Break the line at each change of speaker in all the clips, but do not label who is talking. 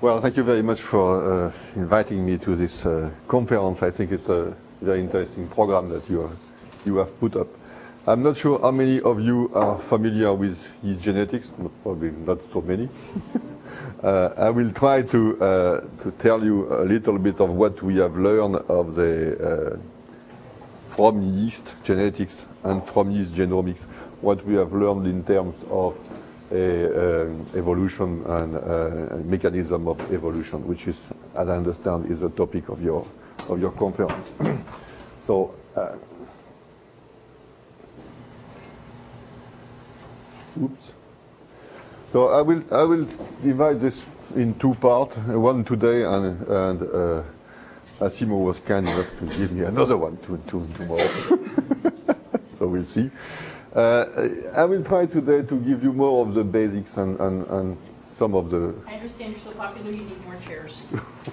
Well, thank you very much for inviting me to this conference. I think it's a very interesting program that you have put up. I'm not sure how many of you are familiar with yeast genetics. Probably not so many. I will try to tell you a little bit of what we have learned of from yeast genetics and from yeast genomics, what we have learned in terms of evolution and mechanism of evolution, which is, as I understand, is the topic of your conference. So, oops. So I will divide this in two parts. One today, and Asimo was kind enough to give me another one tomorrow. So we'll see. I will try today to give you more of the basics and some of the...
I understand you're so popular you need more chairs.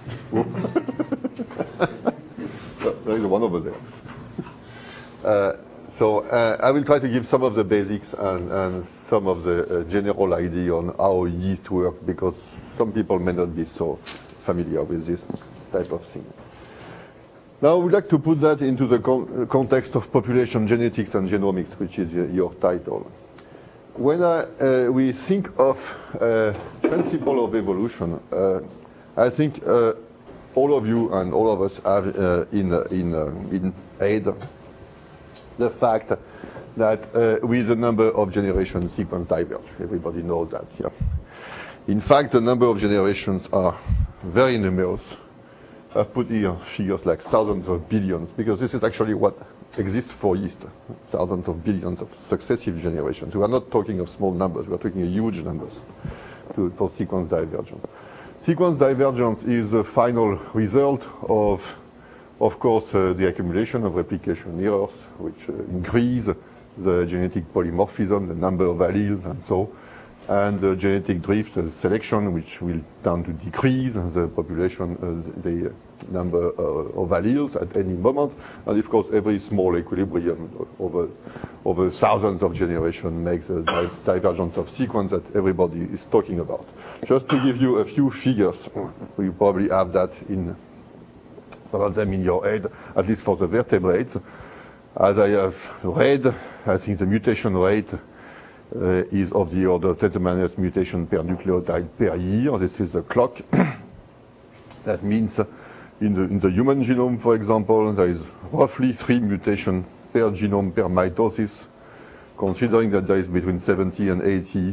There is one over there. So I will try to give some of the basics and some of the general idea on how yeast work, because some people may not be so familiar with this type of thing. Now, I would like to put that into the context of population genetics and genomics, which is your title. When we think of principle of evolution, I think all of you and all of us have in head the fact that with the number of generations, sequence diverge. Everybody knows that here. In fact, the number of generations are very numerous. I've put here figures like thousands of billions, because this is actually what exists for yeast. Thousands of billions of successive generations. We are not talking of small numbers, we are talking of huge numbers for sequence divergence. Sequence divergence is the final result of course, the accumulation of replication errors, which increase the genetic polymorphism, the number of alleles, and so, and the genetic drift, the selection, which will tend to decrease the population, the number of alleles at any moment. And of course, every small equilibrium over thousands of generations makes the divergence of sequence that everybody is talking about. Just to give you a few figures, you probably have that in some of them in your head, at least for the vertebrates. As I have read, I think the mutation rate is of the order of 10⁻³ mutation per nucleotide per year. This is the clock. That means in the human genome, for example, there is roughly 3 mutations per genome per mitosis, considering that there is between 70 and 80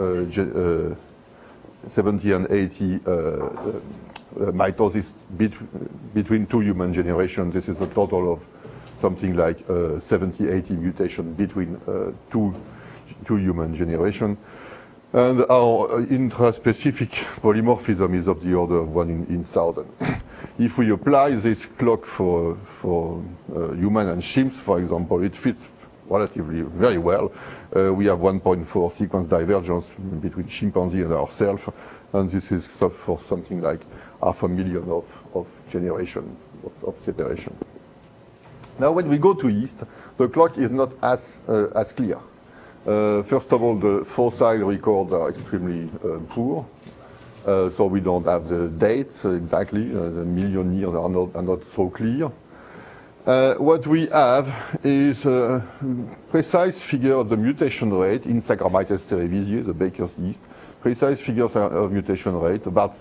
mitosis between two human generations. This is a total of something like 70-80 mutations between two human generations. And our intraspecific polymorphism is of the order of 1 in 1,000. If we apply this clock for human and chimps, for example, it fits relatively very well. We have 1.4 sequence divergence between chimpanzee and ourselves, and this is for something like 500,000 of generation of separation. Now, when we go to yeast, the clock is not as clear. First of all, the fossil records are extremely poor, so we don't have the dates exactly. The million years are not so clear. What we have is a precise figure of the mutation rate in Saccharomyces cerevisiae, the baker's yeast. Precise figures of mutation rate, about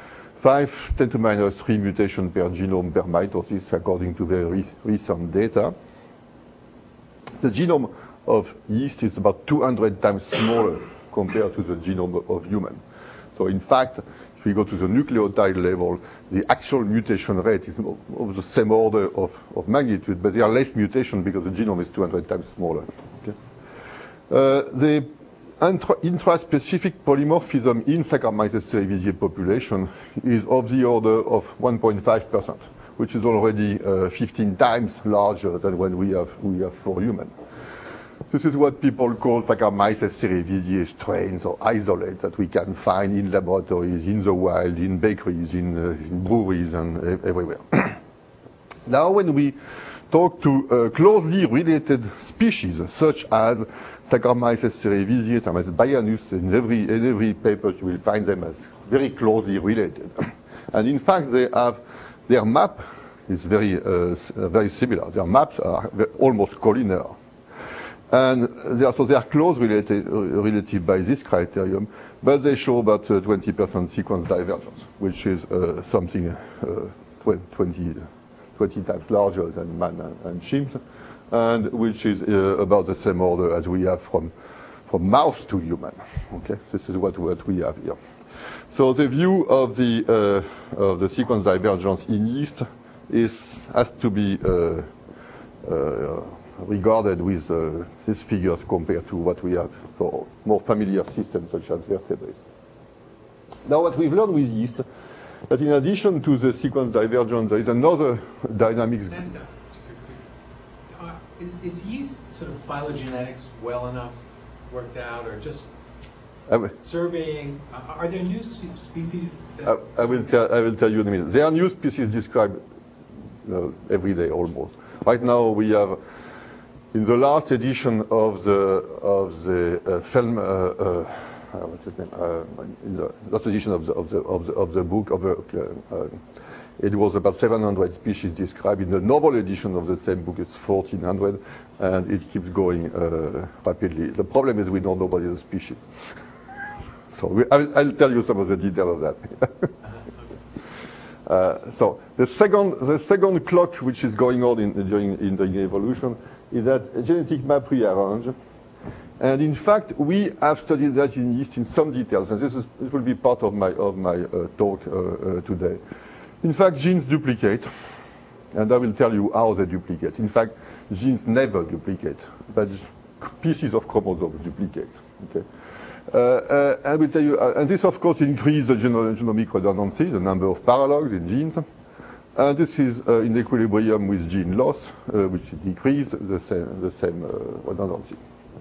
5⁻³ mutation per genome per mitosis, according to very recent data. The genome of yeast is about 200 times smaller compared to the genome of human. So in fact, if we go to the nucleotide level, the actual mutation rate is of the same order of magnitude, but there are less mutations because the genome is 200 times smaller. Okay? The intraspecific polymorphism in Saccharomyces cerevisiae population is of the order of 1.5%, which is already 15 times larger than what we have for humans. This is what people call Saccharomyces cerevisiae strains or isolates that we can find in laboratories, in the wild, in bakeries, in breweries, and everywhere. Now, when we talk to closely related species, such as Saccharomyces cerevisiae, Saccharomyces baianus, in every paper you will find them as very closely related. And in fact, their map is very similar. Their maps are almost collinear. And so they are closely related by this criterion, but they show about 20% sequence divergence, which is something 20 times larger than man and chimps, and which is about the same order as we have from mouse to human. Okay, this is what we have here. So the view of the sequence divergence in yeast has to be regarded with these figures compared to what we have for more familiar systems such as vertebrates. Now, what we've learned with yeast, that in addition to the sequence divergence, there is another dynamic.
Is yeast sort of phylogenetics well enough worked out, or just surveying? Are there new species?
I will tell you in a minute. There are new species described every day almost. Right now we have, in the last edition of the film, what's his name? In the last edition of the book it was about 700 species described. In the novel edition of the same book, it's 1,400, and it keeps going rapidly. The problem is we don't know what is the species. So I'll tell you some of the detail of that. So the second clock which is going on in the evolution is that genetic map rearrange. And in fact, we have studied that in yeast in some details, and this will be part of my talk today. In fact, genes duplicate, and I will tell you how they duplicate. In fact, genes never duplicate, but pieces of chromosomes duplicate. Okay. I will tell you, and this of course increases the genomic redundancy, the number of paralogs in genes. And this is in equilibrium with gene loss, which decreases the same redundancy.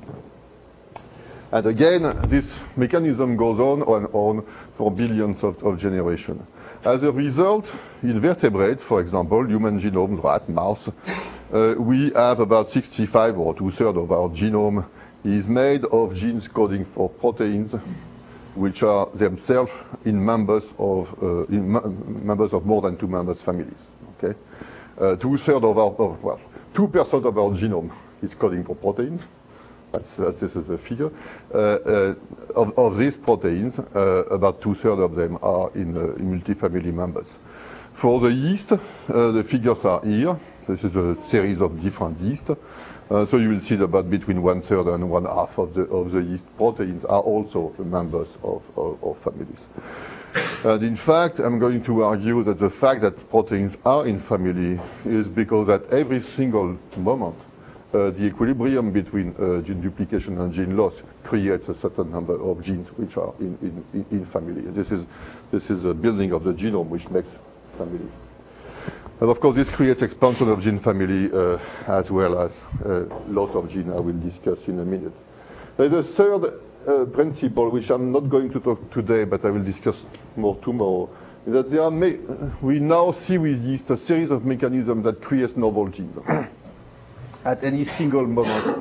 And again, this mechanism goes on and on for billions of generations. As a result, in vertebrates, for example, human genome, rat, mouse, we have about 65 or 2/3 of our genome is made of genes coding for proteins, which are themselves in members of more than two members families. Okay, 2/3 of our 2% of our genome is coding for proteins. This is the figure. Of these proteins, about 2/3 of them are in multifamily members. For the yeast, the figures are here. This is a series of different yeast. So you will see that about between 1/3 and 1/2 of the yeast proteins are also members of families. And in fact, I'm going to argue that the fact that proteins are in family is because at every single moment, the equilibrium between gene duplication and gene loss creates a certain number of genes which are in family. This is a building of the genome which makes family. And of course, this creates expansion of gene family as well as loss of gene I will discuss in a minute. There is a third principle which I'm not going to talk today, but I will discuss more tomorrow. Is that we now see with yeast a series of mechanisms that create novel genes. At any single moment,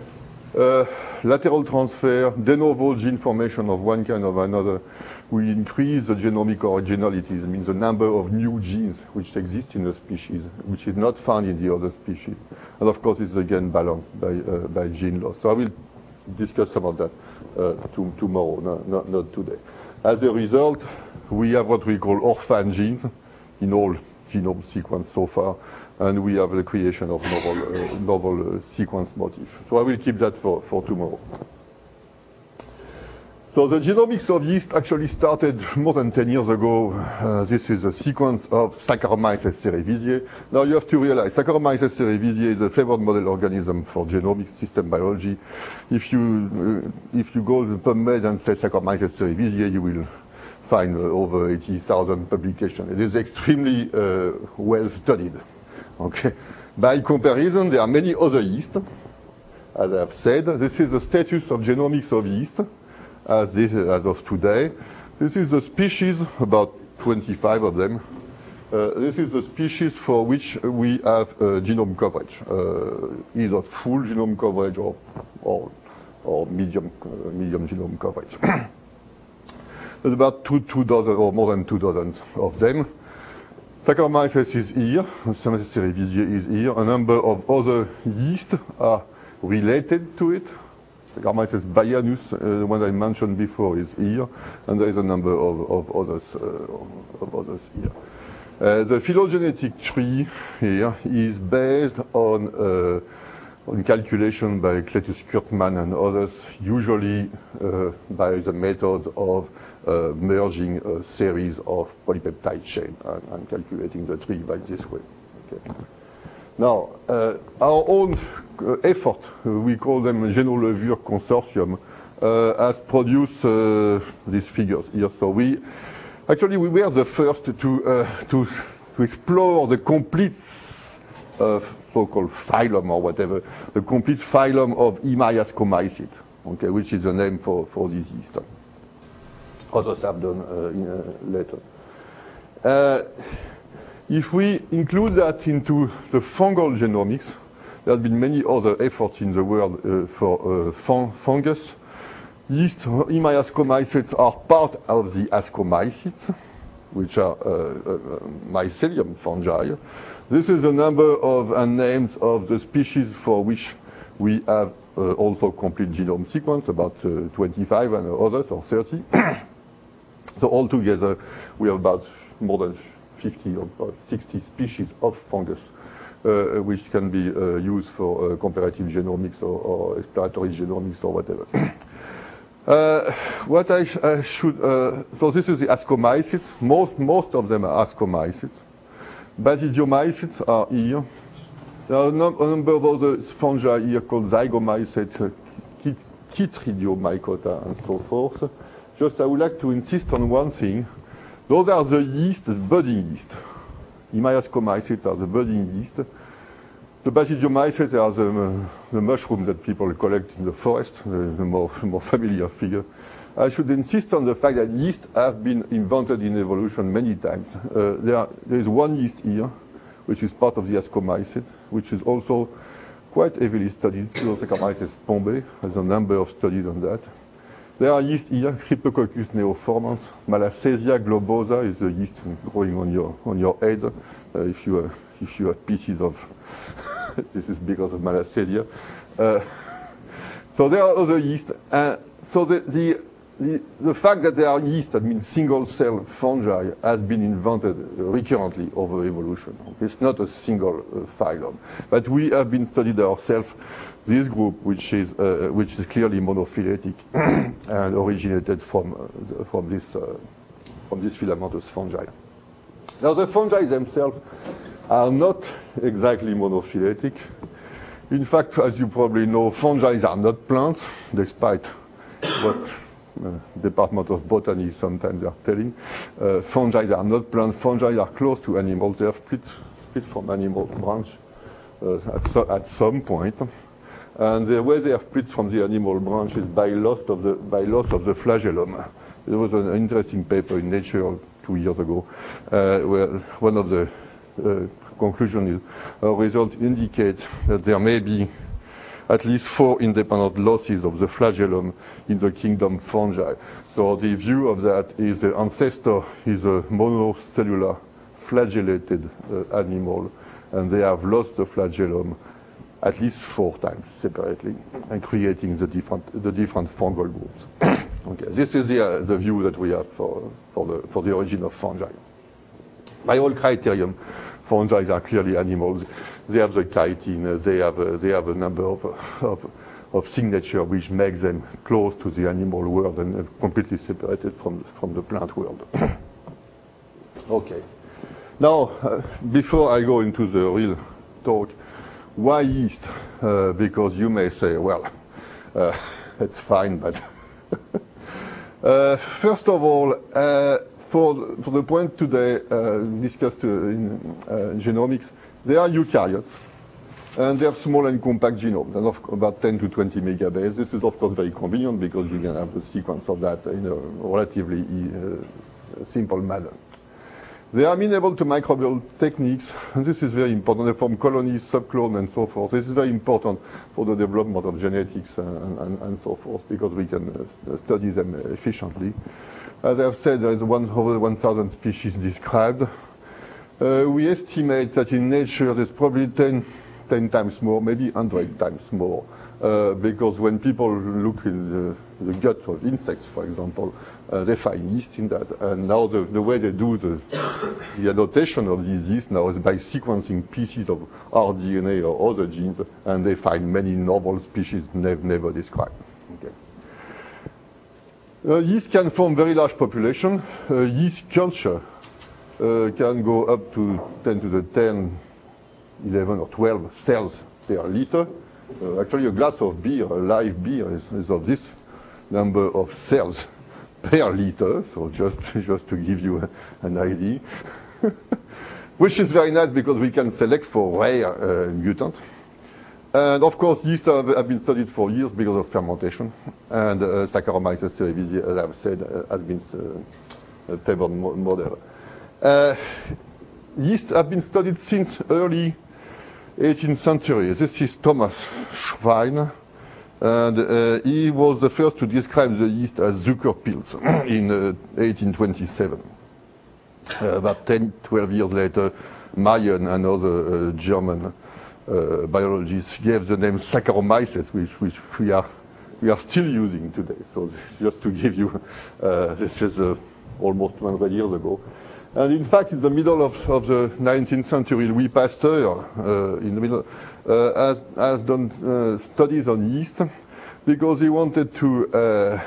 lateral transfer, de novo gene formation of one kind or another will increase the genomic originality. It means the number of new genes which exist in the species, which is not found in the other species. And of course, it's again balanced by gene loss. So I will discuss some of that tomorrow, not today. As a result, we have what we call orphan genes in all genome sequence so far, and we have the creation of novel sequence motifs. So I will keep that for tomorrow. So the genomics of yeast actually started more than 10 years ago. This is a sequence of Saccharomyces cerevisiae. Now you have to realize Saccharomyces cerevisiae is a favored model organism for genomic system biology. If you go to PubMed and say Saccharomyces cerevisiae, you will find over 80,000 publications. It is extremely well studied. Okay. By comparison, there are many other yeast. As I have said, this is the status of genomics of yeast as of today. This is the species, about 25 of them. This is the species for which we have genome coverage, either full genome coverage or medium genome coverage. There's about two dozen or more than 2 dozen of them. Saccharomyces is here, Saccharomyces cerevisiae is here. A number of other yeasts are related to it. Saccharomyces baianus, the one I mentioned before, is here, and there is a number of others here. The phylogenetic tree here is based on calculation by Cletus Kurtman and others, usually by the method of merging a series of polypeptide chain and calculating the tree by this way. Okay. Now, our own effort, we call them GenoLevure Consortium, has produced these figures here. So we were the first to explore the complete so-called phylum or whatever, the complete phylum of Imiascomycete, okay, which is the name for this yeast. Others have done later. If we include that into the fungal genomics, there have been many other efforts in the world for fungus. Yeast Imiascomycetes are part of the Ascomycetes, which are mycelium fungi. This is a number of names of the species for which we have also complete genome sequence, about 25 and others, or 30. So altogether, we have about more than 50 or 60 species of fungus, which can be used for comparative genomics or exploratory genomics or whatever. What I should, so this is the Ascomycetes. Most of them are Ascomycetes. Basidiomycetes are here. There are a number of other fungi here called Zygomycetes, Chytridiomycota, and so forth. Just I would like to insist on one thing. Those are the yeast, the budding yeast. Imiascomycetes are the budding yeast. The Basidiomycetes are the mushroom that people collect in the forest, the more familiar figure. I should insist on the fact that yeast have been invented in evolution many times. There is one yeast here, which is part of the Ascomycete, which is also quite heavily studied. Saccharomyces pombe has a number of studies on that. There are yeast here, Cryptococcus neoformans. Malassezia globosa is a yeast growing on your head. If you have pieces of, this is because of Malassezia. So there are other yeast. So the fact that there are yeast, that means single-cell fungi, has been invented recurrently over evolution. It's not a single phylum, but we have been studied ourselves. This group, which is clearly monophyletic and originated from this filamentous fungi. Now the fungi themselves are not exactly monophyletic. In fact, as you probably know, fungi are not plants, despite what Department of Botany sometimes are telling. Fungi are not plants. Fungi are close to animals. They are split from animal branch at some point. And the way they are split from the animal branch is by loss of the flagellum. There was an interesting paper in Nature 2 years ago, where one of the conclusions is results indicate that there may be at least 4 independent losses of the flagellum in the kingdom fungi. So the view of that is the ancestor is a monocellular flagellated animal, and they have lost the flagellum at least 4 times separately, and creating the different fungal groups. Okay, this is the view that we have for the origin of fungi. By all criterion, fungi are clearly animals. They have the chitin. They have a number of signature which makes them close to the animal world and completely separated from the plant world. Okay. Now, before I go into the real talk, why yeast? Because you may say, well, it's fine, but first of all, for the point today discussed in genomics, they are eukaryotes, and they have small and compact genomes, and of about 10 to 20 megabase. This is of course very convenient because you can have the sequence of that in a relatively simple manner. They are amenable to microbial techniques, and this is very important. They form colonies, subclone, and so forth. This is very important for the development of genetics and so forth, because we can study them efficiently. As I've said, there is over 1,000 species described. We estimate that in nature there's probably 10 times more, maybe 100 times more, because when people look in the gut of insects, for example, they find yeast in that. And now the way they do the annotation of these yeast now is by sequencing pieces of our DNA or other genes, and they find many novel species never described. Okay. Yeast can form very large population. Yeast culture can go up to 10 to the 10, 11 or 12 cells per liter. Actually, a glass of beer, a live beer, is of this number of cells per liter. So just to give you an idea, which is very nice because we can select for rare mutants. And of course, yeast have been studied for years because of fermentation. And Saccharomyces cerevisiae, as I've said, has been a favored model. Yeast have been studied since early 18th century. This is Thomas Schwein, and he was the first to describe the yeast as Zuckerpilz in 1827. About 10, 12 years later, Mayen, another German biologist, gave the name Saccharomyces, which we are still using today. So just to give you, this is almost 100 years ago. And in fact, in the middle of the 19th century, Louis Pasteur, in the middle, has done studies on yeast because he wanted to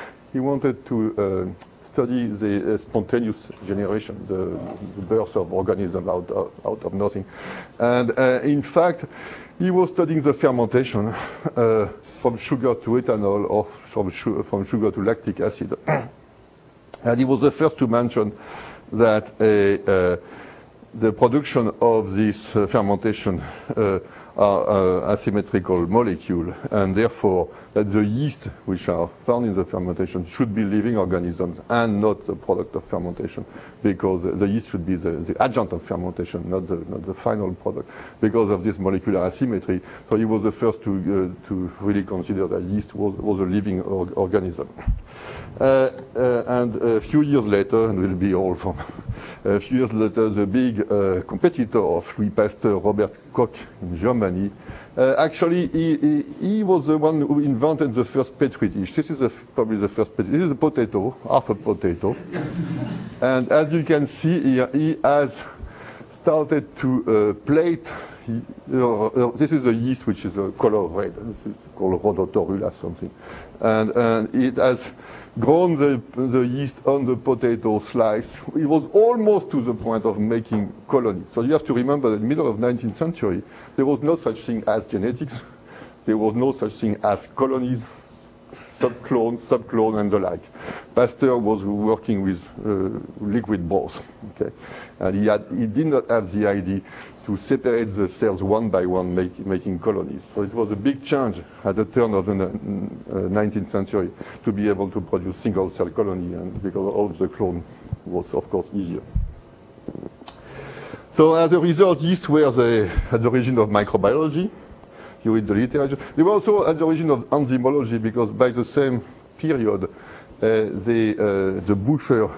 study the spontaneous generation, the birth of organisms out of nothing. And in fact, he was studying the fermentation from sugar to ethanol or from sugar to lactic acid. And he was the first to mention that the production of this fermentation are asymmetrical molecule, and therefore that the yeast which are found in the fermentation should be living organisms and not the product of fermentation, because the yeast should be the adjunct of fermentation, not the final product, because of this molecular asymmetry. So he was the first to really consider that yeast was a living organism. And a few years later, and we'll be all from a few years later, the big competitor of Louis Pasteur, Robert Koch in Germany, actually he was the one who invented the first petri dish. This is probably the first petri dish. This is a potato, half a potato. And as you can see here, he has started to plate. This is a yeast which is a color red. This is called Rhodotorula something. And it has grown the yeast on the potato slice. It was almost to the point of making colonies. So you have to remember that in the middle of 19th century, there was no such thing as genetics. There was no such thing as colonies, subclone, and the like. Pasteur was working with liquid both. Okay? And he did not have the idea to separate the cells one by one, making colonies. So it was a big change at the turn of the 19th century to be able to produce single-cell colony, and because all the clone was, of course, easier. So as a result, yeast were at the origin of microbiology. You read the literature. They were also at the origin of enzymology, because by the same period, the Bucher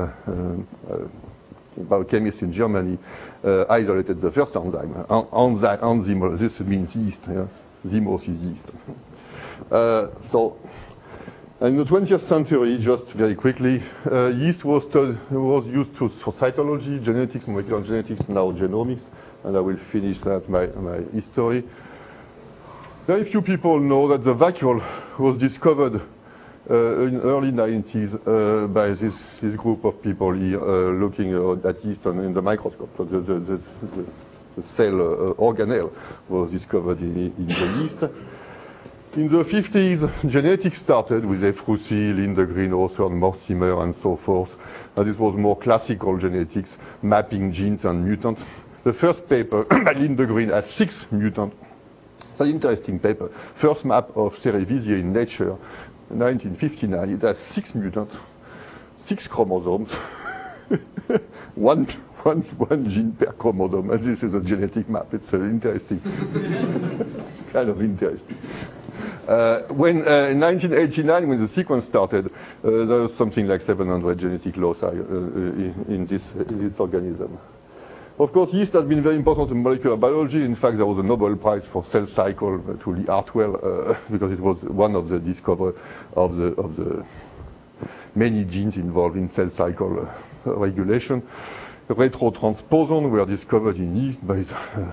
biochemist in Germany isolated the first enzyme. Enzymology, this means yeast. Yeah? Zymos is yeast. So in the 20th century, just very quickly, yeast was used for cytology, genetics, molecular genetics, now genomics, and I will finish that my history. Very few people know that the vacuole was discovered in early 90s by this group of people here looking at yeast in the microscope. So the cell organelle was discovered in the yeast. In the 50s, genetics started with Efrussi, Lindegren, Hawthorne, Mortimer, and so forth. And this was more classical genetics, mapping genes and mutants. The first paper by Lindegren has 6 mutants. It's an interesting paper. First map of Cerevisiae in Nature, 1959. It has 6 mutants, 6 chromosomes, one gene per chromosome. And this is a genetic map. It's interesting. It's kind of interesting. When in 1989, when the sequence started, there was something like 700 genetic loci in this organism. Of course, yeast has been very important in molecular biology. In fact, there was a Nobel Prize for cell cycle to Lee Hartwell because it was one of the discoverers of the many genes involved in cell cycle regulation. Retrotransposons were discovered in yeast by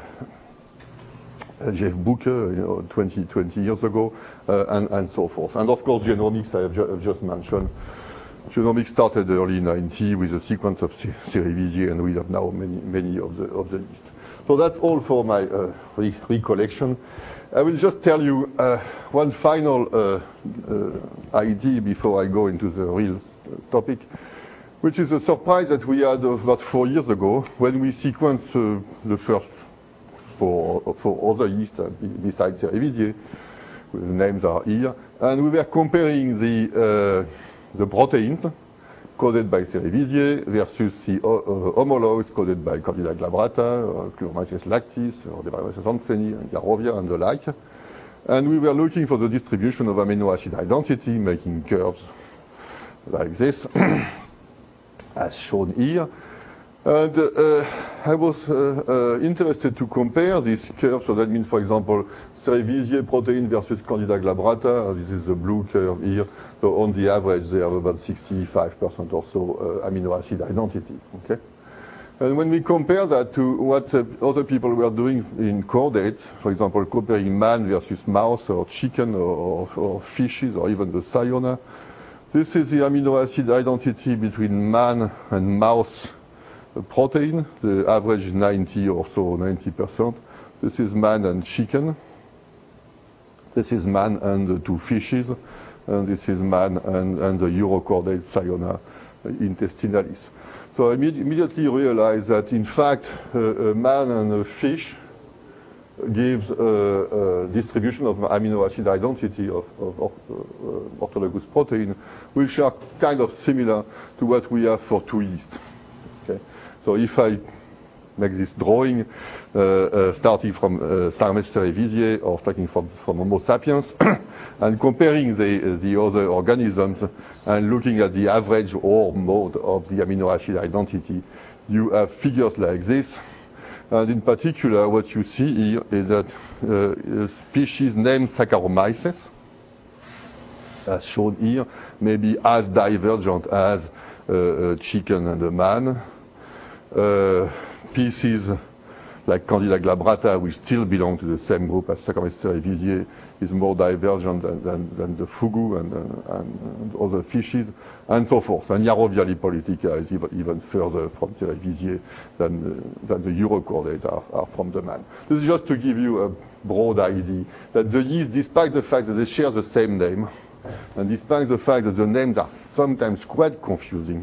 Jeff Booker, 20 years ago, and so forth. And of course, genomics, I have just mentioned. Genomics started early 90 with a sequence of Cerevisiae, and we have now many of the yeast. So that's all for my recollection. I will just tell you one final idea before I go into the real topic, which is a surprise that we had about 4 years ago when we sequenced the first for other yeast besides Cerevisiae. The names are here, and we were comparing the proteins coded by Cerevisiae versus the homologs coded by Candida glabrata, or Chloromyces lactis, or Devariosus hansenii, and Yarovia, and the like. And we were looking for the distribution of amino acid identity, making curves like this, as shown here. And I was interested to compare these curves. So that means, for example, Cerevisiae protein versus Candida glabrata. This is the blue curve here. So on the average, they have about 65% or so amino acid identity. Okay. And when we compare that to what other people were doing in chordates, for example, comparing man versus mouse or chicken or fishes or even the Sayona, this is the amino acid identity between man and mouse protein. The average is 90 or so, 90%. This is man and chicken. This is man and the two fishes. And this is man and the urochordate Sayona intestinalis. So I immediately realized that, in fact, a man and a fish gives a distribution of amino acid identity of orthologous protein, which are kind of similar to what we have for two yeast. Okay? So if I make this drawing, starting from Saccharomyces cerevisiae or starting from Homo sapiens, and comparing the other organisms and looking at the average or mode of the amino acid identity, you have figures like this. And in particular, what you see here is that a species named Saccharomyces, as shown here, may be as divergent as a chicken and a man. Species like Candida glabrata, which still belong to the same group as Saccharomyces cerevisiae, is more divergent than the fugu and other fishes, and so forth. And Yarovia lipolytica is even further from Cerevisiae than the urochordate are from the man. This is just to give you a broad idea that the yeast, despite the fact that they share the same name, and despite the fact that the names are sometimes quite confusing,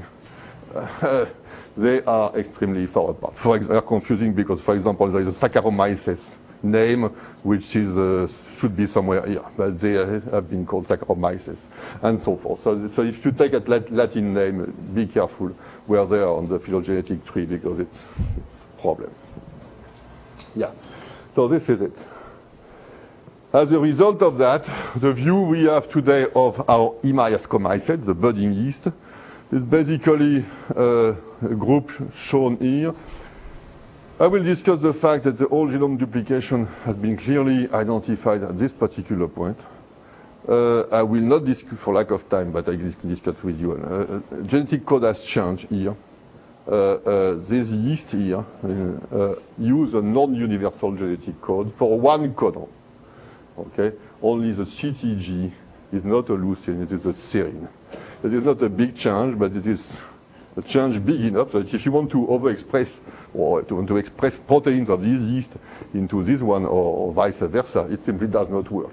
they are extremely far apart. They're confusing because, for example, there is a Saccharomyces name which should be somewhere here, but they have been called Saccharomyces, and so forth. So if you take a Latin name, be careful where they are on the phylogenetic tree because it's a problem. Yeah. So this is it. As a result of that, the view we have today of our Emahiascomycetes, the budding yeast, is basically a group shown here. I will discuss the fact that the whole genome duplication has been clearly identified at this particular point. I will not discuss for lack of time, but I can discuss with you. Genetic code has changed here. This yeast here use a non-universal genetic code for one codon. Okay, only the CTG is not a leucine; it is a serine. It is not a big change, but it is a change big enough that if you want to overexpress or to express proteins of this yeast into this one or vice versa, it simply does not work.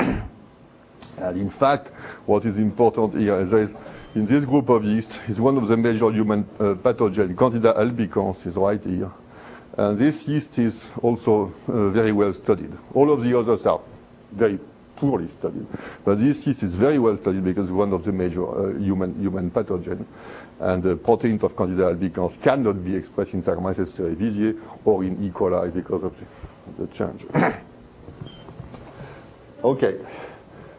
And in fact, what is important here is that in this group of yeast is one of the major human pathogens, Candida albicans, is right here. And this yeast is also very well studied. All of the others are very poorly studied, but this yeast is very well studied because it's one of the major human pathogens. And the proteins of Candida albicans cannot be expressed in Saccharomyces cerevisiae or in E. coli because of the change. Okay.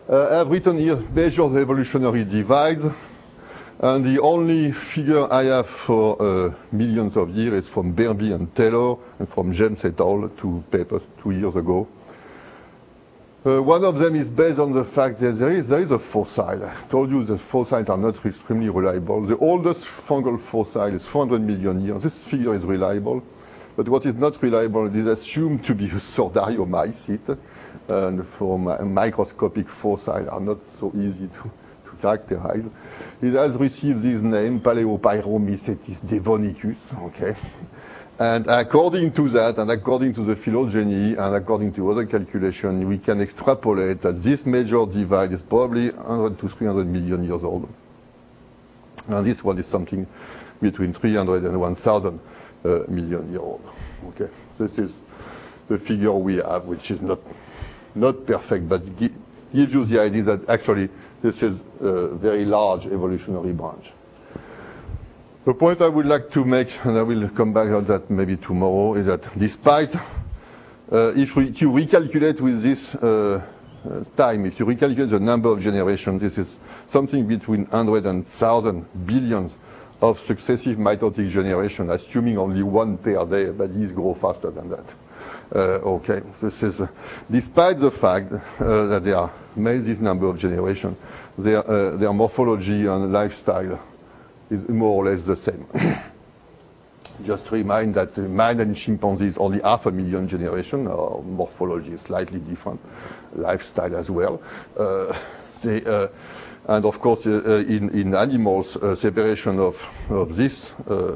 I've written here measure the evolutionary divides, and the only figure I have for millions of years is from Berby and Taylor and from James et al. 2 papers 2 years ago. One of them is based on the fact that there is a fossil. I told you that fossils are not extremely reliable. The oldest fungal fossil is 400 million years. This figure is reliable, but what is not reliable is assumed to be a sordario-mycete, and for microscopic fossils are not so easy to characterize. It has received this name, Paleopyromycetes devonicus, okay? And according to that, and according to the phylogeny, and according to other calculations, we can extrapolate that this major divide is probably 100 to 300 million years old. And this one is something between 300 and 1,000 million years old. Okay, this is the figure we have, which is not perfect, but gives you the idea that actually this is a very large evolutionary branch. The point I would like to make, and I will come back on that maybe tomorrow, is that despite, if you recalculate with this time, if you recalculate the number of generations, this is something between 100 and 1,000 billions of successive mitotic generations, assuming only one per day, but these grow faster than that. Okay, this is, despite the fact that they are made this number of generations, their morphology and lifestyle is more or less the same. Just to remind that man and chimpanzees only 500,000 generations, or morphology is slightly different, lifestyle as well. And of course, in animals, separation of this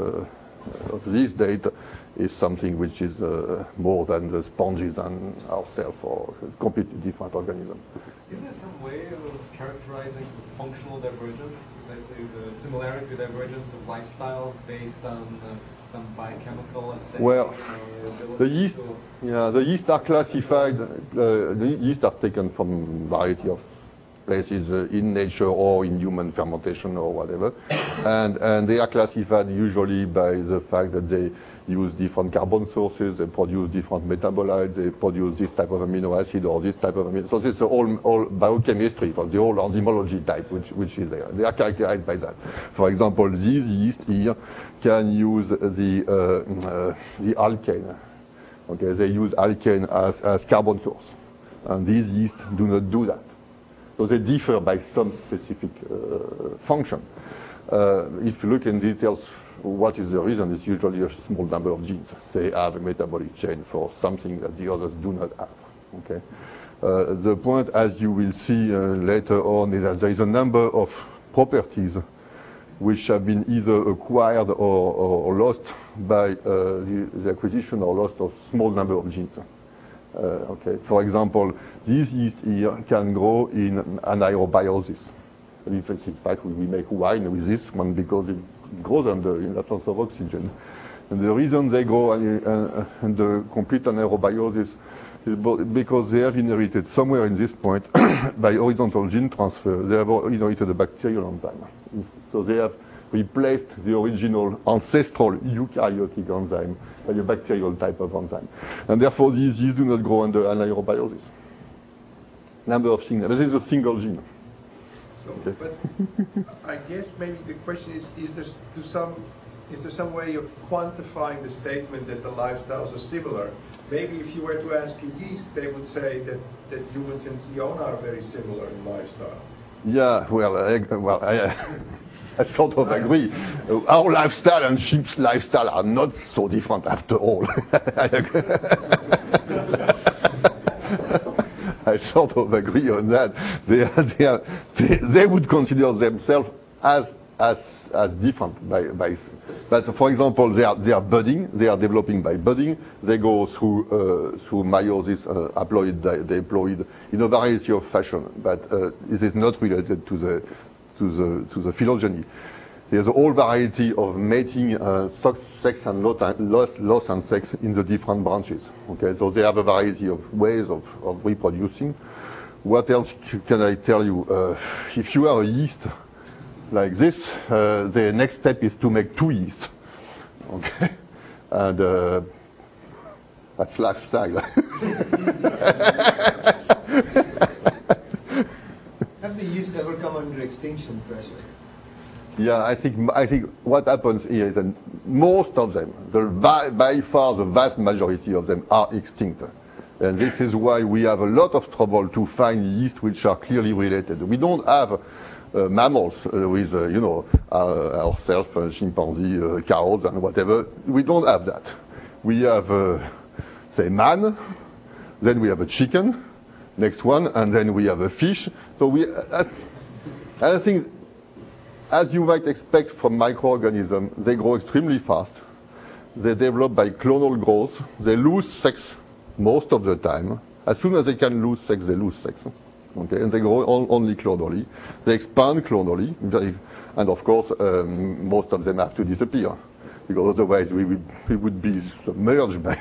date is something which is more than the sponges and ourselves, or completely different organism.
Is there some way of characterizing functional divergence, precisely the similarity or divergence of lifestyles based on some biochemical assay?
Well, the yeast are classified. The yeast are taken from variety of places in nature or in human fermentation or whatever, and they are classified usually by the fact that they use different carbon sources, they produce different metabolites, they produce this type of amino acid or this type of amino. So this is all biochemistry, for the whole enzymology type, which is there. They are characterized by that. For example, these yeast here can use the alkane. Okay, they use alkane as carbon source, and these yeast do not do that. So they differ by some specific function. If you look in details, what is the reason? It's usually a small number of genes. They have a metabolic chain for something that the others do not have. Okay. The point, as you will see later on, is that there is a number of properties which have been either acquired or lost by the acquisition or loss of small number of genes. Okay. For example, this yeast here can grow in anaerobiosis. In fact, we make wine with this one because it grows in the absence of oxygen. And the reason they grow in the complete anaerobiosis is because they have inherited somewhere in this point by horizontal gene transfer, they have inherited a bacterial enzyme. So they have replaced the original ancestral eukaryotic enzyme by a bacterial type of enzyme. And therefore, these yeast do not grow under anaerobiosis. Number of things. This is a single gene.
So, okay. But I guess maybe the question is there some way of quantifying the statement that the lifestyles are similar? Maybe if you were to ask a yeast, they would say that humans and Siona are very similar in lifestyle.
Yeah, I sort of agree. Our lifestyle and sheep's lifestyle are not so different after all. I sort of agree on that. They would consider themselves as different but for example, they are budding. They are developing by budding. They go through meiosis, haploid, diploid in a variety of fashion. But this is not related to the phylogeny. There's a whole variety of mating, sex and loss and sex in the different branches. Okay, so they have a variety of ways of reproducing. What else can I tell you? If you are a yeast like this, the next step is to make two yeast. Okay, and that's lifestyle.
under extinction pressure.
Yeah, I think what happens here is that most of them, by far the vast majority of them, are extinct. And this is why we have a lot of trouble to find yeast which are clearly related. We don't have mammals with, ourselves, chimpanzee, cows, and whatever. We don't have that. We have, say, man, then we have a chicken, next one, and then we have a fish. So I think, as you might expect from microorganisms, they grow extremely fast. They develop by clonal growth. They lose sex most of the time. As soon as they can lose sex, they lose sex. Okay, and they grow only clonally. They expand clonally, and of course, most of them have to disappear, because otherwise we would be submerged by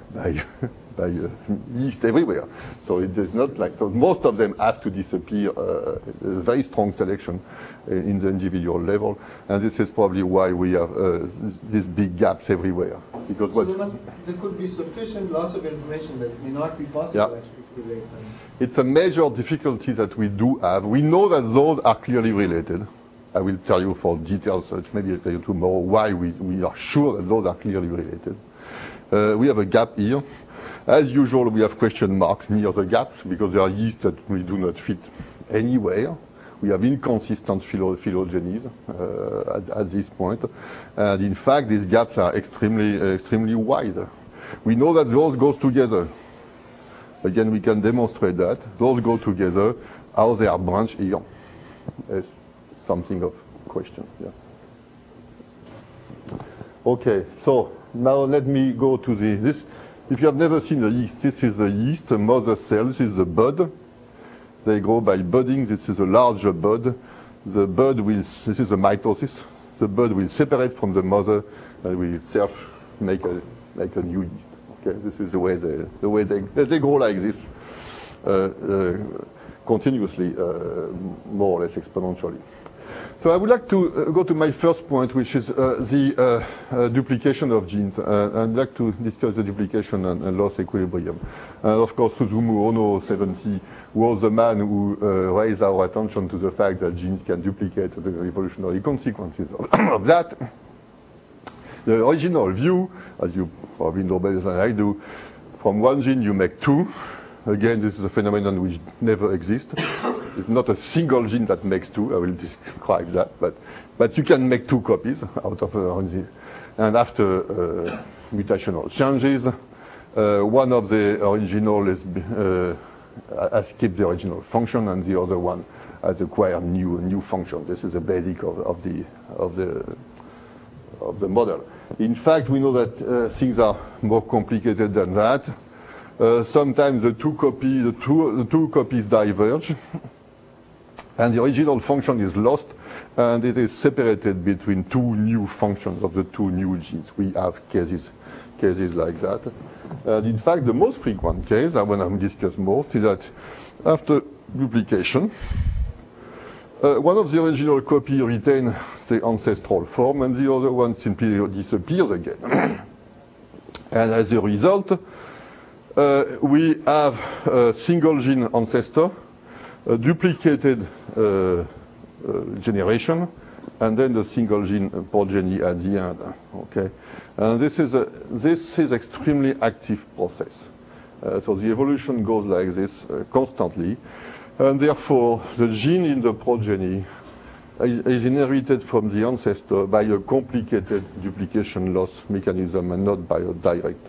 yeast everywhere. So it is not like so. Most of them have to disappear. Very strong selection in the individual level, and this is probably why we have these big gaps everywhere. Because
so there could be sufficient loss of information that it may not be possible actually to relate them.
It's a major difficulty that we do have. We know that those are clearly related. I will tell you for details, maybe I'll tell you tomorrow why we are sure that those are clearly related. We have a gap here. As usual, we have question marks near the gaps because there are yeast that we do not fit anywhere. We have inconsistent phylogenies at this point. And in fact, these gaps are extremely wide. We know that those go together. Again, we can demonstrate that. Those go together. How they are branched here is something of question. Yeah. Okay, so now let me go to this. If you have never seen a yeast, this is a yeast, a mother cell. This is the bud. They grow by budding. This is a larger bud. The bud this is a mitosis. The bud will separate from the mother and will itself make a new yeast. Okay, this is the way they grow like this, continuously, more or less exponentially. So I would like to go to my first point, which is the duplication of genes. I'd like to discuss the duplication and loss equilibrium. And of course, Susumu Ono 70 was the man who raised our attention to the fact that genes can duplicate, the evolutionary consequences of that. The original view, as you probably know better than I do, from one gene you make two. Again, this is a phenomenon which never exists. It's not a single gene that makes two. I will describe that, but you can make two copies out of one gene. And after mutational changes, one of the original has kept the original function, and the other one has acquired new function. This is the basic of the model. In fact, we know that things are more complicated than that. Sometimes the two copies diverge, and the original function is lost, and it is separated between two new functions of the two new genes. We have cases like that. And in fact, the most frequent case, I want to discuss most, is that after duplication, one of the original copy retains the ancestral form, and the other one simply disappears again. And as a result, we have a single gene ancestor, a duplicated generation, and then the single gene progeny at the end. Okay, and this is extremely active process. So the evolution goes like this constantly, and therefore the gene in the progeny is inherited from the ancestor by a complicated duplication loss mechanism, and not by a direct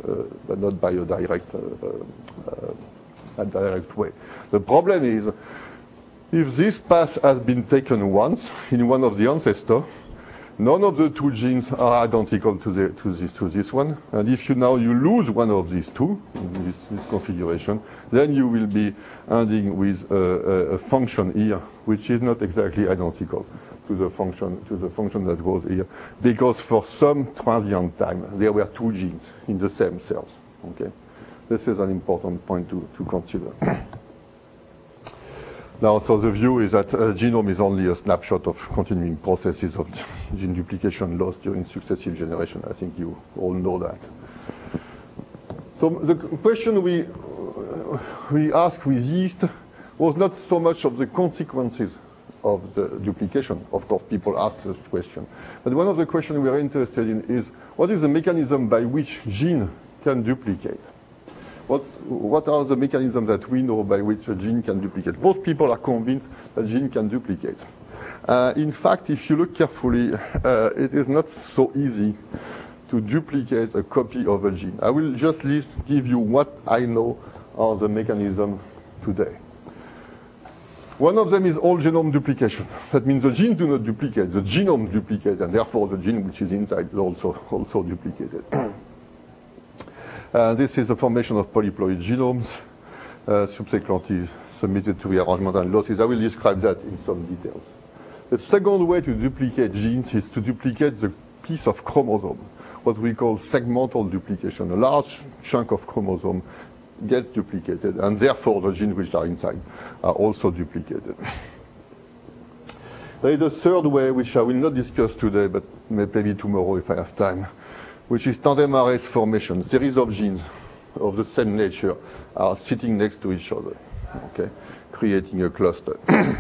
way. The problem is, if this path has been taken once in one of the ancestors, none of the two genes are identical to this one. And if you lose one of these two in this configuration, then you will be ending with a function here which is not exactly identical to the function that goes here, because for some transient time there were two genes in the same cells. Okay, this is an important point to consider. Now, so the view is that a genome is only a snapshot of continuing processes of gene duplication loss during successive generations. I think you all know that. So the question we asked with yeast was not so much of the consequences of the duplication? Of course, people ask this question. But one of the questions we are interested in is, what is the mechanism by which gene can duplicate? What are the mechanisms that we know by which a gene can duplicate? Most people are convinced that gene can duplicate. In fact, if you look carefully, it is not so easy to duplicate a copy of a gene. I will just give you what I know are the mechanisms today. One of them is whole genome duplication. That means the genes do not duplicate, the genome duplicates, and therefore the gene which is inside is also duplicated. This is the formation of polyploid genomes, subsequently submitted to rearrangement and losses. I will describe that in some details. The second way to duplicate genes is to duplicate the piece of chromosome, what we call segmental duplication. A large chunk of chromosome gets duplicated, and therefore the genes which are inside are also duplicated. There is a third way, which I will not discuss today, but maybe tomorrow if I have time, which is tandem-RS formation. Series of genes of the same nature are sitting next to each other, okay, creating a cluster.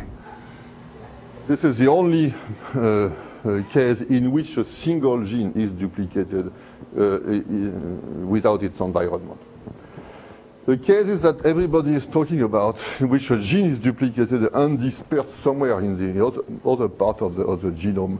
This is the only case in which a single gene is duplicated without its environment. The cases that everybody is talking about, in which a gene is duplicated and dispersed somewhere in the other part of the genome,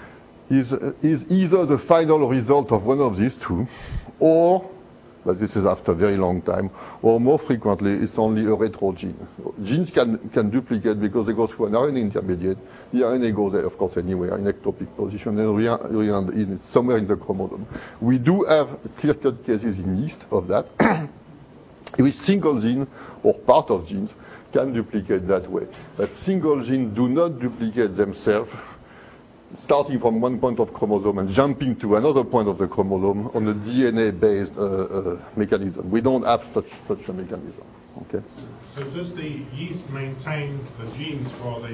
is either the final result of one of these two, or, but this is after a very long time, or more frequently, it's only a retro gene. Genes can duplicate because they go through an RNA intermediate. The RNA goes there, of course, anywhere in ectopic position, and we are somewhere in the chromosome. We do have clear-cut cases in yeast of that, in which single gene or part of genes can duplicate that way. But single genes do not duplicate themselves, starting from one point of chromosome and jumping to another point of the chromosome on a DNA-based mechanism. We don't have such a mechanism. Okay.
So does the yeast maintain the genes for the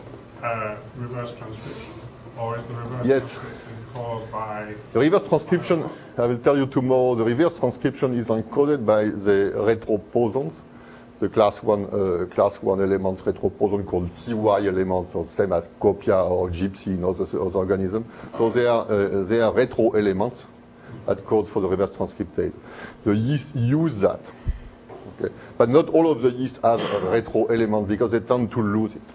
reverse transcription, or is the reverse transcription caused by...
The reverse transcription, I will tell you tomorrow, the reverse transcription is encoded by the retroposons, the class 1 elements retroposon called CY elements, or same as copia or gypsy in other organisms. So they are retro elements that code for the reverse transcriptase. The yeast use that. Okay. But not all of the yeast have a retro element because they tend to lose it.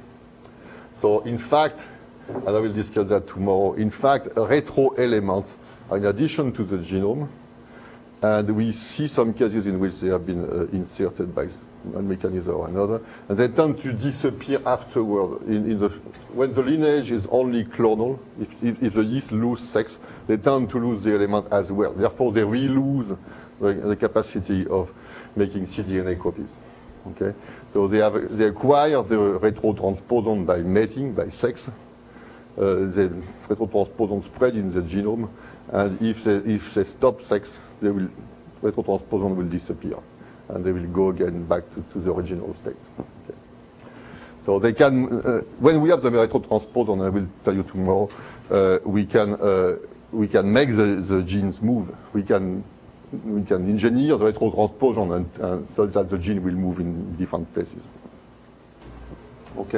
So in fact, and I will discuss that tomorrow, in fact, retro elements are in addition to the genome, and we see some cases in which they have been inserted by one mechanism or another, and they tend to disappear afterward. When the lineage is only clonal, if the yeast lose sex, they tend to lose the element as well. Therefore, they re-lose the capacity of making cDNA copies. Okay, so they acquire the retrotransposon by mating, by sex. The retrotransposon spread in the genome, and if they stop sex, retrotransposon will disappear, and they will go again back to the original state. Okay. So they can, when we have the retrotransposon, I will tell you tomorrow, we can make the genes move. We can engineer the retrotransposon and so that the gene will move in different places. Okay.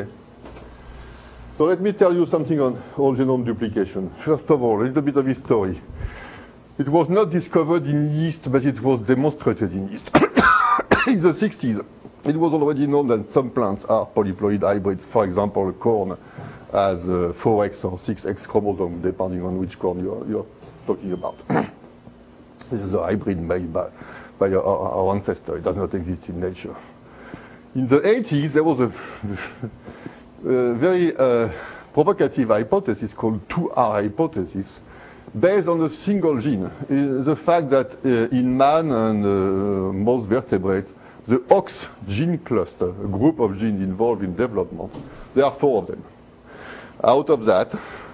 So let me tell you something on whole genome duplication. First of all, a little bit of history. It was not discovered in yeast, but it was demonstrated in yeast. In the 60s, it was already known that some plants are polyploid hybrids. For example, corn has 4X or 6X chromosome, depending on which corn you're talking about. This is a hybrid made by our ancestor. It does not exist in nature. In the 80s, there was a very provocative hypothesis called 2R hypothesis, based on a single gene. The fact that in man and most vertebrates, the OX gene cluster, a group of genes involved in development, there are 4 of them. Out of that,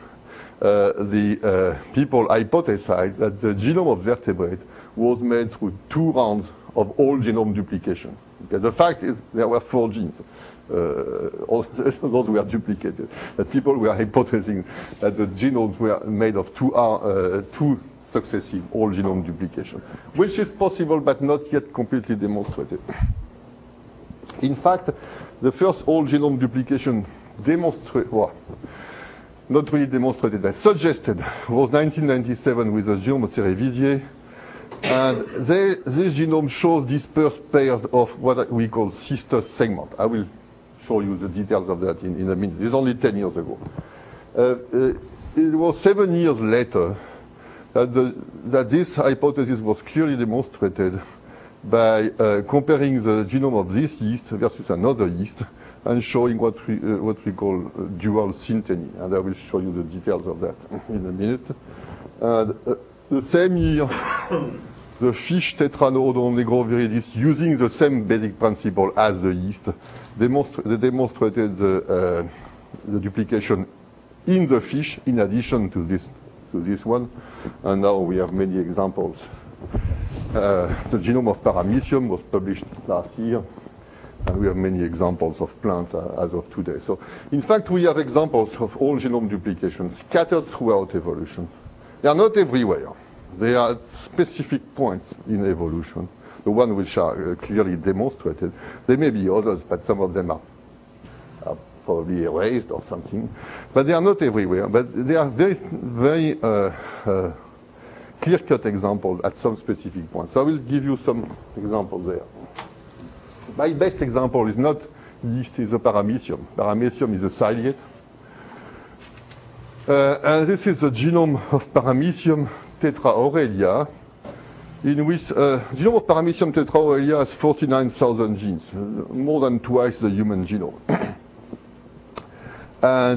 the people hypothesized that the genome of vertebrate was made through 2 rounds of whole genome duplication. Okay, the fact is there were 4 genes. Those were duplicated. That people were hypothesizing that the genomes were made of 2 successive whole genome duplication, which is possible but not yet completely demonstrated. In fact, the first whole genome duplication not really demonstrated, but suggested, was 1997 with the genome of Cerevisier. And this genome shows dispersed pairs of what we call sister segments. I will show you the details of that in a minute. This is only 10 years ago. It was 7 years later that this hypothesis was clearly demonstrated by comparing the genome of this yeast versus another yeast and showing what we call dual synteny. And I will show you the details of that in a minute. The same year, the fish Tetranodon nigroviridis, using the same basic principle as the yeast, they demonstrated the duplication in the fish in addition to this one. And now we have many examples. The genome of Paramecium was published last year, and we have many examples of plants as of today. So, in fact, we have examples of all genome duplications scattered throughout evolution. They are not everywhere. They are at specific points in evolution, the ones which are clearly demonstrated. There may be others, but some of them are probably erased or something. But they are not everywhere. But they are very, very clear-cut examples at some specific points. So I will give you some examples there. My best example is not yeast, is a Paramecium. Paramecium is a ciliate. And this is the genome of Paramecium tetra aurelia, in which genome of Paramecium tetra aurelia has 49,000 genes, more than twice the human genome. And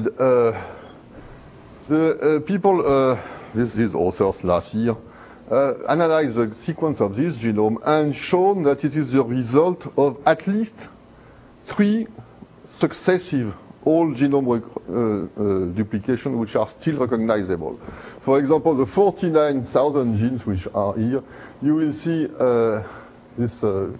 the people, these authors last year, analyzed the sequence of this genome and shown that it is the result of at least 3 successive whole genome duplication which are still recognizable. For example, the 49,000 genes which are here, you will see this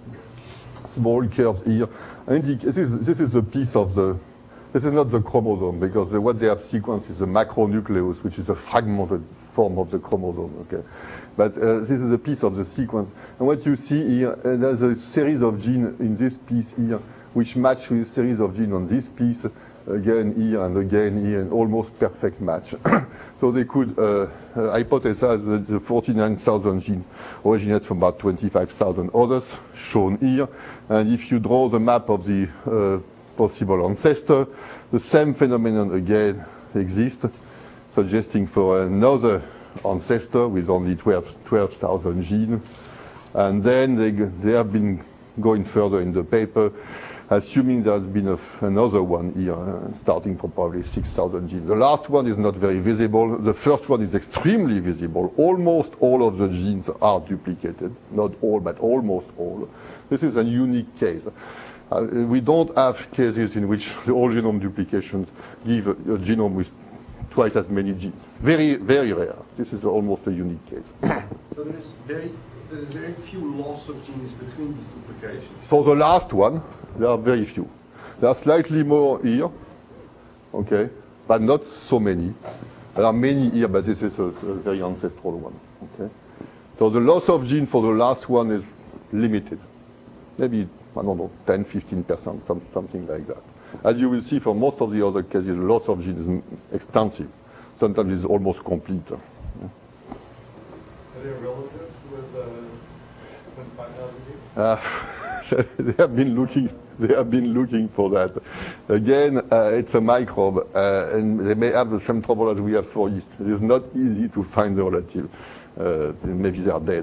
small curves here. This is the piece of this is not the chromosome, because what they have sequenced is the macronucleus, which is a fragmented form of the chromosome. Okay, but this is a piece of the sequence. And what you see here, there's a series of genes in this piece here, which match with a series of genes on this piece, again here and again here, an almost perfect match. So they could hypothesize that the 49,000 genes originate from about 25,000 others, shown here. And if you draw the map of the possible ancestor, the same phenomenon again exists, suggesting for another ancestor with only 12,000 genes. And then they have been going further in the paper, assuming there's been another one here, starting from probably 6,000 genes. The last one is not very visible. The first one is extremely visible. Almost all of the genes are duplicated. Not all, but almost all. This is a unique case. We don't have cases in which the whole genome duplications give a genome with twice as many genes. Very, very rare. This is almost a unique case.
So there's very few loss of genes between these duplications.
For the last one, there are very few. There are slightly more here, okay, but not so many. There are many here, but this is a very ancestral one, okay. So the loss of gene for the last one is limited. Maybe, I don't know, 10, 15%, something like that. As you will see, for most of the other cases, the loss of gene is extensive. Sometimes it's almost complete.
Are there relatives with 5,000 genes?
They have been looking for that. Again, it's a microbe, and they may have the same trouble as we have for yeast. It is not easy to find the relative. Maybe they are dead.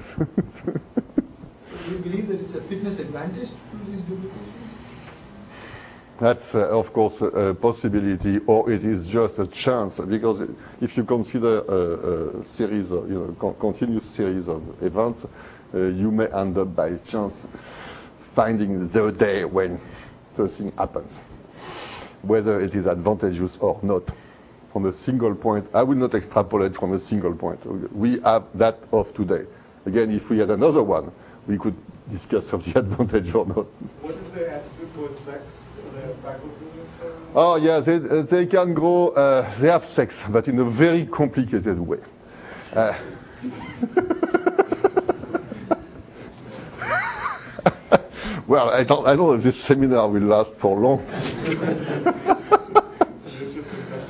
Do you believe that it's a fitness advantage to these duplications?
That's, of course, a possibility, or it is just a chance, because if you consider a series of, continuous series of events, you may end up by chance finding the day when the thing happens, whether it is advantageous or not. From a single point, I will not extrapolate from a single point. We have that of today. Again, if we had another one, we could discuss of the advantage or not.
What is the attitude towards sex? The faculty?
Oh yeah, they can grow. They have sex, but in a very complicated way. Well, I don't know if this seminar will last for long.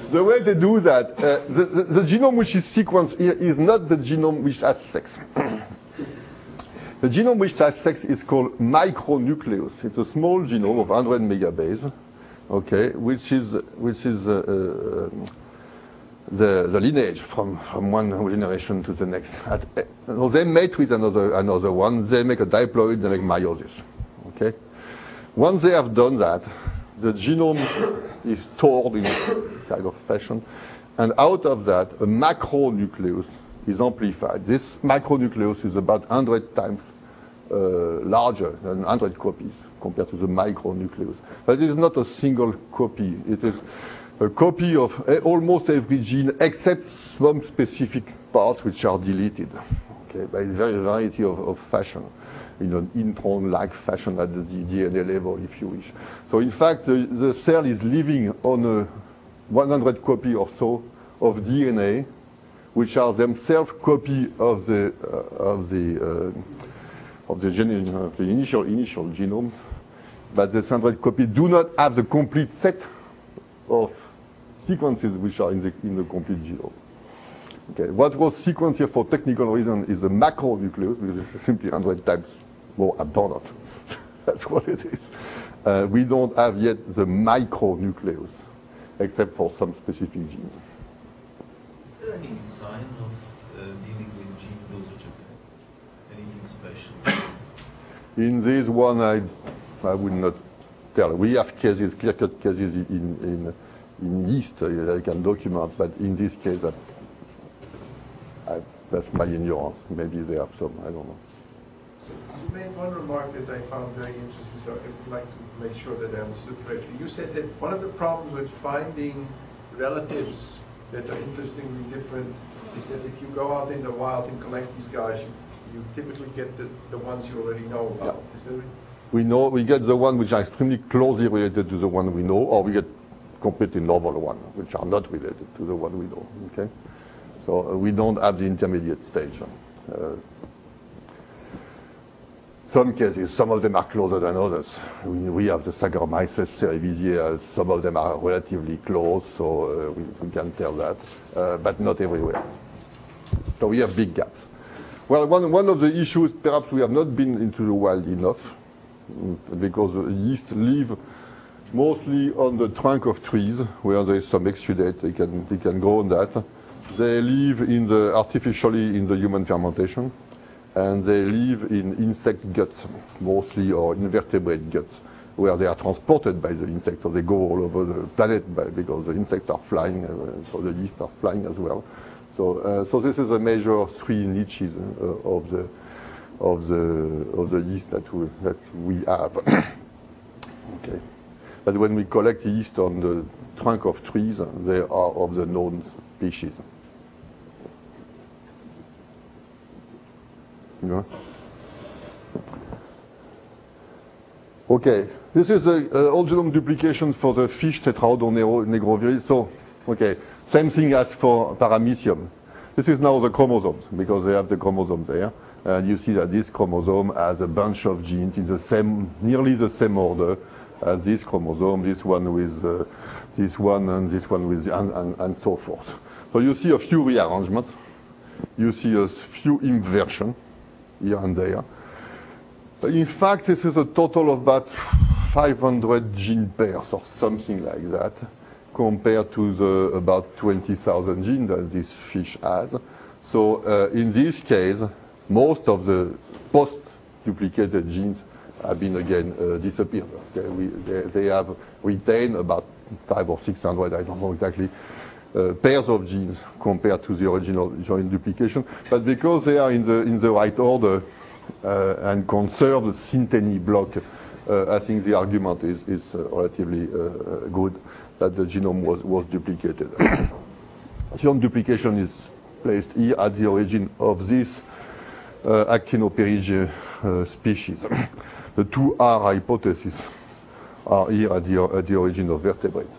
The way they do that, the genome which is sequenced here is not the genome which has sex. The genome which has sex is called micronucleus. It's a small genome of 100 megabase, okay, which is the lineage from one generation to the next. So they mate with another one. They make a diploid. They make meiosis. Okay. Once they have done that, the genome is stored in a kind of fashion, and out of that, a macronucleus is amplified. This macronucleus is about 100 times larger than 100 copies compared to the micronucleus. But it is not a single copy. It is a copy of almost every gene except some specific parts which are deleted, okay, by a variety of fashion, in an intron-like fashion at the DNA level, if you wish. So in fact, the cell is living on a 100 copy or so of DNA, which are themselves copy of the initial genome, but the 100 copy do not have the complete set of sequences which are in the complete genome. Okay, what was sequenced here for technical reason is a macronucleus, because it's simply 100 times more abundant. That's what it is. We don't have yet the micronucleus, except for some specific genes.
Is there any sign of dealing with gene dosage effects? Anything special?
In this one, I would not tell. We have cases, clear-cut cases in yeast I can document, but in this case, that's my ignorance. Maybe they have some, I don't know.
You made one remark that I found very interesting, so I would like to make sure that I understood correctly. You said that one of the problems with finding relatives that are interestingly different is that if you go out in the wild and collect these guys, you typically get the ones you already know about. Yeah. Is that right?
We get the one which are extremely closely related to the one we know, or we get completely novel one, which are not related to the one we know, okay? So we don't have the intermediate stage. Some cases, some of them are closer than others. We have the Saccharomyces cerevisiae, some of them are relatively close, so we can tell that, but not everywhere. So we have big gaps. Well, one of the issues, perhaps we have not been into the wild enough, because yeast live mostly on the trunk of trees, where there is some exudate, they can grow on that. They live artificially in the human fermentation, and they live in insect guts, mostly, or invertebrate guts, where they are transported by the insects, so they go all over the planet because the insects are flying, so the yeast are flying as well. So this is a major three niches of the yeast that we have. Okay, but when we collect yeast on the trunk of trees, they are of the known species. Yeah. Okay, this is the whole genome duplication for the fish Tetrahedron negrovirus. So, okay, same thing as for Paramecium. This is now the chromosomes, because they have the chromosomes there. And you see that this chromosome has a bunch of genes in nearly the same order as this chromosome, this one with this one, and this one with, and so forth. So you see a few rearrangements. You see a few inversions here and there. But in fact, this is a total of about 500 gene pairs or something like that, compared to the about 20,000 genes that this fish has. So in this case, most of the post-duplicated genes have been again disappeared. Okay? They have retained about 500 or 600, I don't know exactly, pairs of genes compared to the original joint duplication. But because they are in the right order and conserve the synteny block, I think the argument is relatively good that the genome was duplicated. Genome duplication is placed here at the origin of this Actinopterygia species. The 2R hypothesis are here at the origin of vertebrates.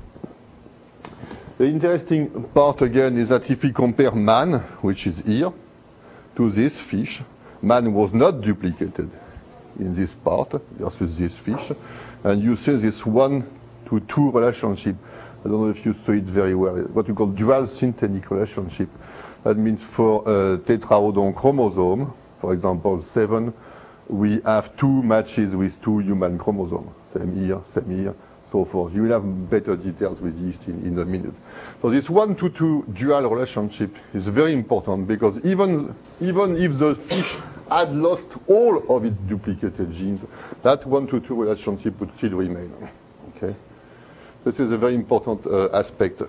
The interesting part again is that if we compare man, which is here, to this fish, man was not duplicated in this part versus this fish, and you see this 1-to-2 relationship I don't know if you saw it very well. What we call dual synthetic relationship. That means for tetraodon chromosome, for example, 7, we have 2 matches with 2 human chromosomes. Same here, so forth. You will have better details with yeast in a minute. So this 1-to-2 dual relationship is very important because even if the fish had lost all of its duplicated genes, that 1-to-2 relationship would still remain. Okay, this is a very important aspect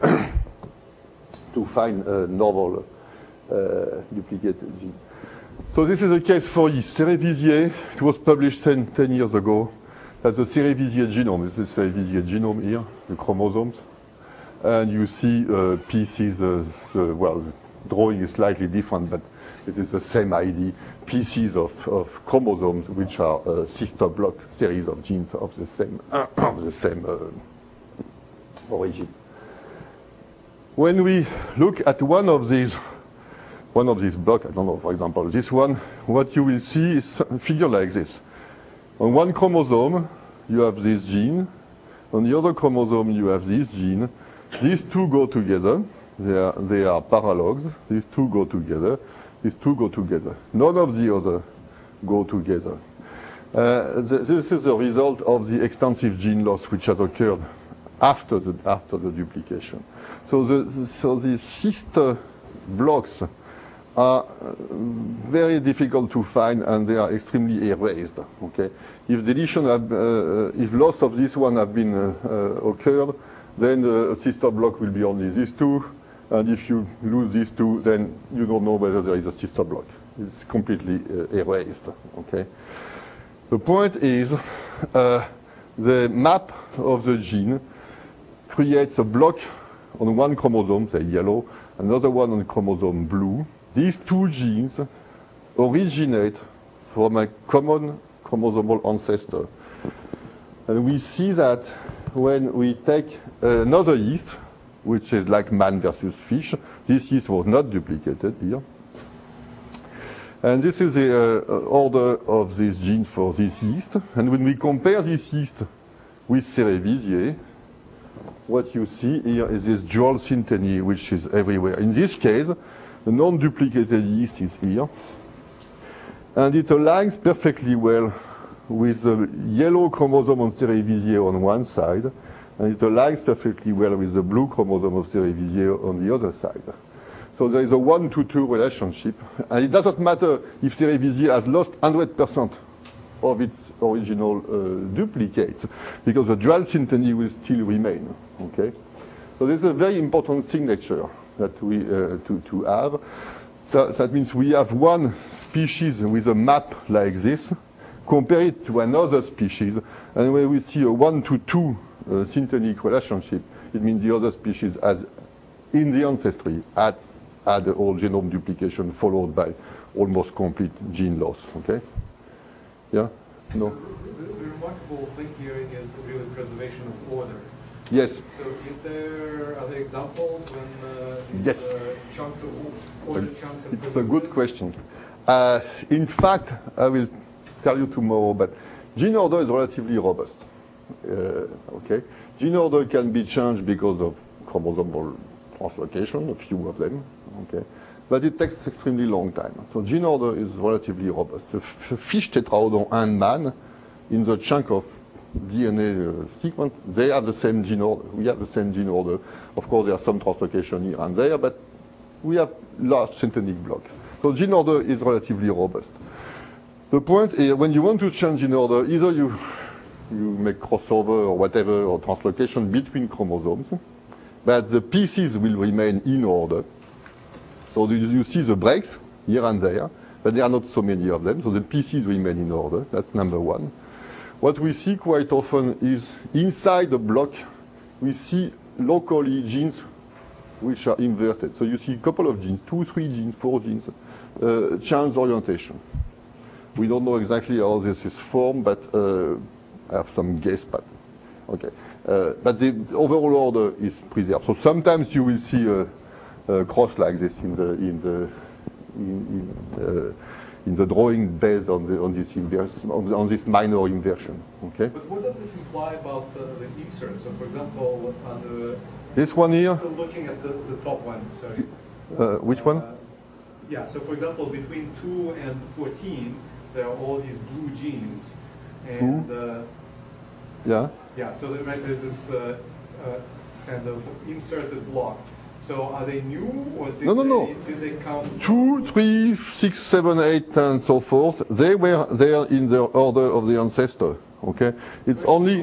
to find normal duplicated genes. So this is a case for yeast. Cerevisiae, it was published 10 years ago. That's the Cerevisiae genome. This is the Cerevisiae genome here, the chromosomes. And you see pieces, well, drawing is slightly different, but it is the same idea. Pieces of chromosomes which are sister block series of genes of the same origin. When we look at one of these blocks, I don't know, for example, this one, what you will see is a figure like this. On one chromosome, you have this gene. On the other chromosome, you have this gene. These two go together. They are paralogs. These two go together. These two go together. None of the other go together. This is the result of the extensive gene loss which has occurred after the duplication. So the sister blocks are very difficult to find, and they are extremely erased. Okay, if deletion, if loss of this one have been occurred, then the sister block will be only these two, and if you lose these two, then you don't know whether there is a sister block. It's completely erased. Okay. The point is, the map of the gene creates a block on one chromosome, say yellow, another one on chromosome blue. These two genes originate from a common chromosomal ancestor. And we see that when we take another yeast, which is like man versus fish, this yeast was not duplicated here. And this is the order of this gene for this yeast. And when we compare this yeast with Cerevisiae, what you see here is this dual synteny, which is everywhere. In this case, the non-duplicated yeast is here, and it aligns perfectly well with the yellow chromosome on Cerevisiae on one side, and it aligns perfectly well with the blue chromosome of Cerevisiae on the other side. So there is a 1-to-2 relationship, and it doesn't matter if Cerevisiae has lost 100% of its original duplicates, because the dual synteny will still remain. Okay, so this is a very important signature that we to have. So that means we have one species with a map like this, compare it to another species, and when we see a 1-to-2 synthetic relationship, it means the other species has, in the ancestry, had the whole genome duplication followed by almost complete gene loss. Okay? Yeah? No?
So the remarkable thing here is really preservation of order.
Yes.
So is there other examples when
yes.
Chunks of order chunks of
It's a good question. In fact, I will tell you tomorrow, but gene order is relatively robust. Okay, gene order can be changed because of chromosomal translocation, a few of them. Okay, but it takes extremely long time. So gene order is relatively robust. The fish tetraodon and man, in the chunk of DNA sequence, they have the same gene order. We have the same gene order. Of course, there are some translocation here and there, but we have large synthetic block. So gene order is relatively robust. The point is, when you want to change gene order, either you make crossover or whatever, or translocation between chromosomes, but the pieces will remain in order. So you see the breaks here and there, but there are not so many of them, so the pieces remain in order. That's number one. What we see quite often is inside the block, we see locally genes which are inverted. So you see a couple of genes, 2, 3 genes, 4 genes, change orientation. We don't know exactly how this is formed, but I have some guess, but okay. But the overall order is preserved. So sometimes you will see a cross like this in the drawing based on this inversion, on this minor inversion. Okay.
But what does this imply about the insert? So, for example, the
This one here.
Looking at the top one, sorry.
Which one?
Yeah, so for example, between 2 and 14, there are all these blue genes. And
yeah.
Yeah, so there's this kind of inserted block. So are they new, or did they come?
2, 3, 6, 7, 8, and so forth. They were there in the order of the ancestor. Okay, it's only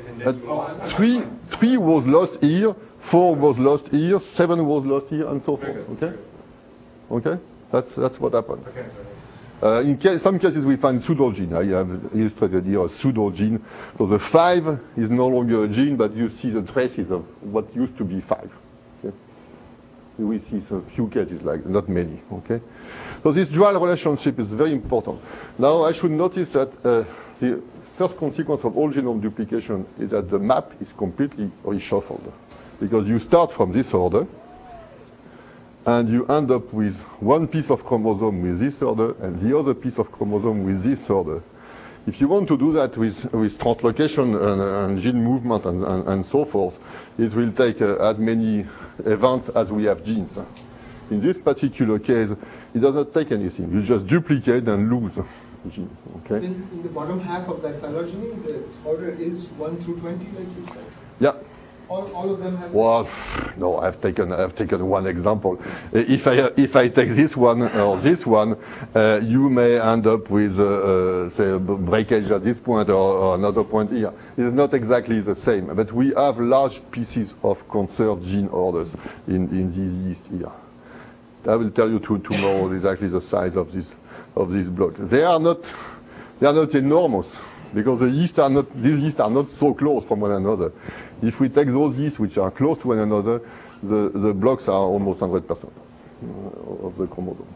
3 was lost here, 4 was lost here, 7 was lost here, and so forth. Okay, that's what happened. In some cases, we find pseudogene. I have illustrated here a pseudogene. So the 5 is no longer a gene, but you see the traces of what used to be 5. Okay? We see a few cases like that, not many. Okay, so this dual relationship is very important. Now, I should notice that the first consequence of all genome duplication is that the map is completely reshuffled, because you start from this order, and you end up with one piece of chromosome with this order and the other piece of chromosome with this order. If you want to do that with translocation and gene movement and so forth, it will take as many events as we have genes. In this particular case, it does not take anything. You just duplicate and lose genes. Okay?
In the bottom half of that phylogeny, the order is 1 through 20, like you said?
Yeah.
All of them have.
Well, no, I've taken one example. If I take this one or this one, you may end up with say a breakage at this point or another point here. It's not exactly the same, but we have large pieces of conserved gene orders in these yeast here. I will tell you tomorrow exactly the size of this block. They are not enormous, because these yeast are not so close from one another. If we take those yeast which are close to one another, the blocks are almost 100% of the chromosome.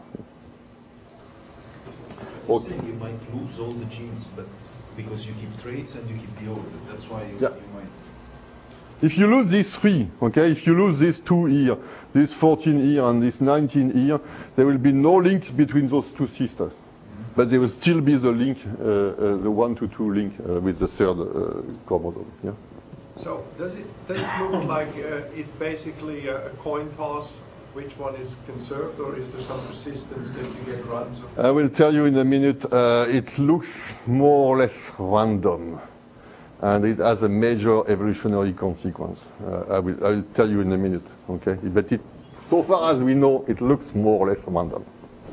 You're saying you might lose all the genes, but because you keep traits and you keep the order. That's why you might.
If you lose these 3, okay, if you lose these 2 here, this 14 here, and this 19 here, there will be no link between those 2 sisters. But there will still be the link, the 1 to 2 link with the 3rd chromosome. Yeah.
So does it look like it's basically a coin toss? Which one is conserved, or is there some persistence that you get runs of?
I will tell you in a minute. It looks more or less random, and it has a major evolutionary consequence. I will tell you in a minute. Okay, but so far as we know, it looks more or less random.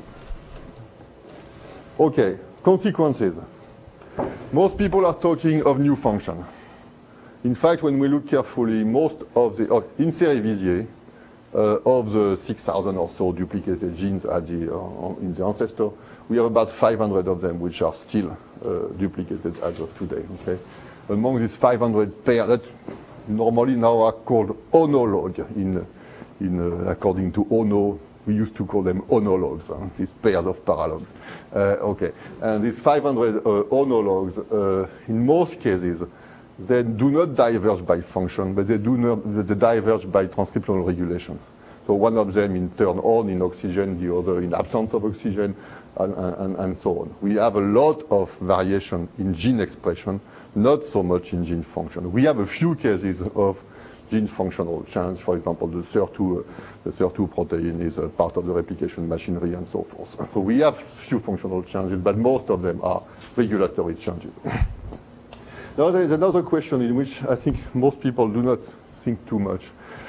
Okay, consequences. Most people are talking of new function. In fact, when we look carefully, most of the in Cerevisiae, of the 6,000 or so duplicated genes in the ancestor, we have about 500 of them which are still duplicated as of today. Okay, among these 500 pairs that normally now are called onologue according to Ono. We used to call them onologues, these pairs of paralogs. Okay, and these 500 onologues, in most cases, they do not diverge by function, but they diverge by transcriptional regulation. So one of them in turn on in oxygen, the other in absence of oxygen, and so on. We have a lot of variation in gene expression, not so much in gene function. We have a few cases of gene functional change. For example, the SIR2 protein is a part of the replication machinery and so forth. So we have few functional changes, but most of them are regulatory changes. Now there is another question in which I think most people do not think too much.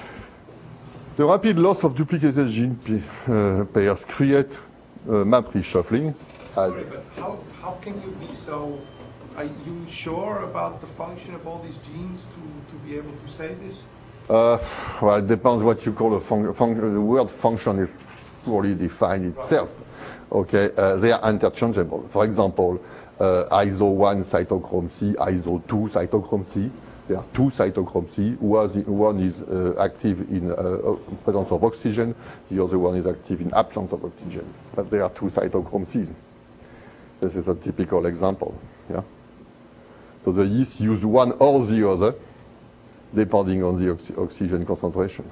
The rapid loss of duplicated gene pairs create map reshuffling.
Sorry, but how can you be so? Are you sure about the function of all these genes to be able to say this?
Well, it depends what you call a function. The word function is poorly defined itself. Okay, they are interchangeable. For example, ISO1 cytochrome C, ISO2 cytochrome C. There are 2 cytochrome C. One is active in presence of oxygen. The other one is active in absence of oxygen. But there are 2 cytochrome Cs. This is a typical example. Yeah. So the yeast use one or the other, depending on the oxygen concentration.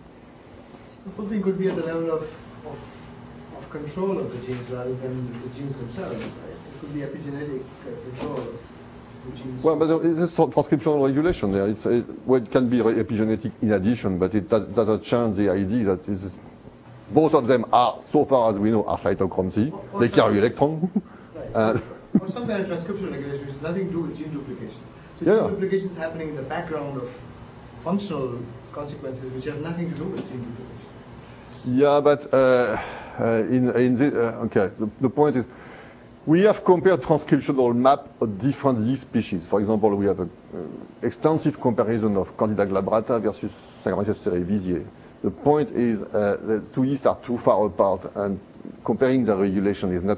The whole thing could be at the level of control of the genes rather than the genes themselves, right? It could be epigenetic control genes?
Well, but it's a transcriptional regulation there. Well, it can be epigenetic in addition, but it doesn't change the idea that both of them are, so far as we know, are cytochrome C. They carry electron.
Right. Or some kind of transcriptional regulation which has nothing to do with gene duplication. So gene duplication is happening in the background of functional consequences which have nothing to do with gene duplication.
Yeah, but the point is, we have compared transcriptional map of different yeast species. For example, we have an extensive comparison of Candida glabrata versus Saccharomyces cerevisiae. The point is the two yeasts are too far apart, and comparing the regulation is not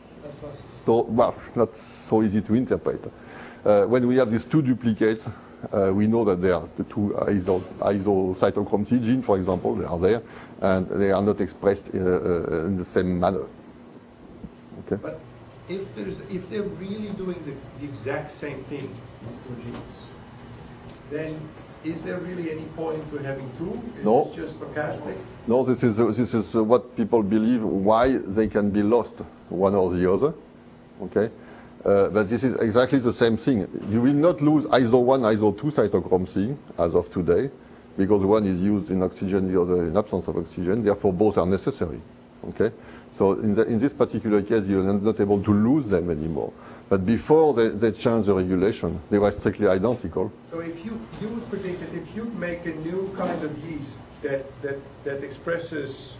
so easy to interpret. When we have these two duplicates, we know that they are the two isocytochrome C gene, for example, they are there, and they are not expressed in the same manner. Okay.
But if they're really doing the exact same thing, these two genes, then is there really any point to having two? Is this just stochastic?
No, this is what people believe why they can be lost, one or the other. Okay. But this is exactly the same thing. You will not lose ISO1, ISO2 cytochrome C as of today, because one is used in oxygen, the other in absence of oxygen. Therefore, both are necessary. Okay. So in this particular case, you're not able to lose them anymore. But before they changed the regulation, they were strictly identical.
So if you would predict that if you make a new kind of yeast that expresses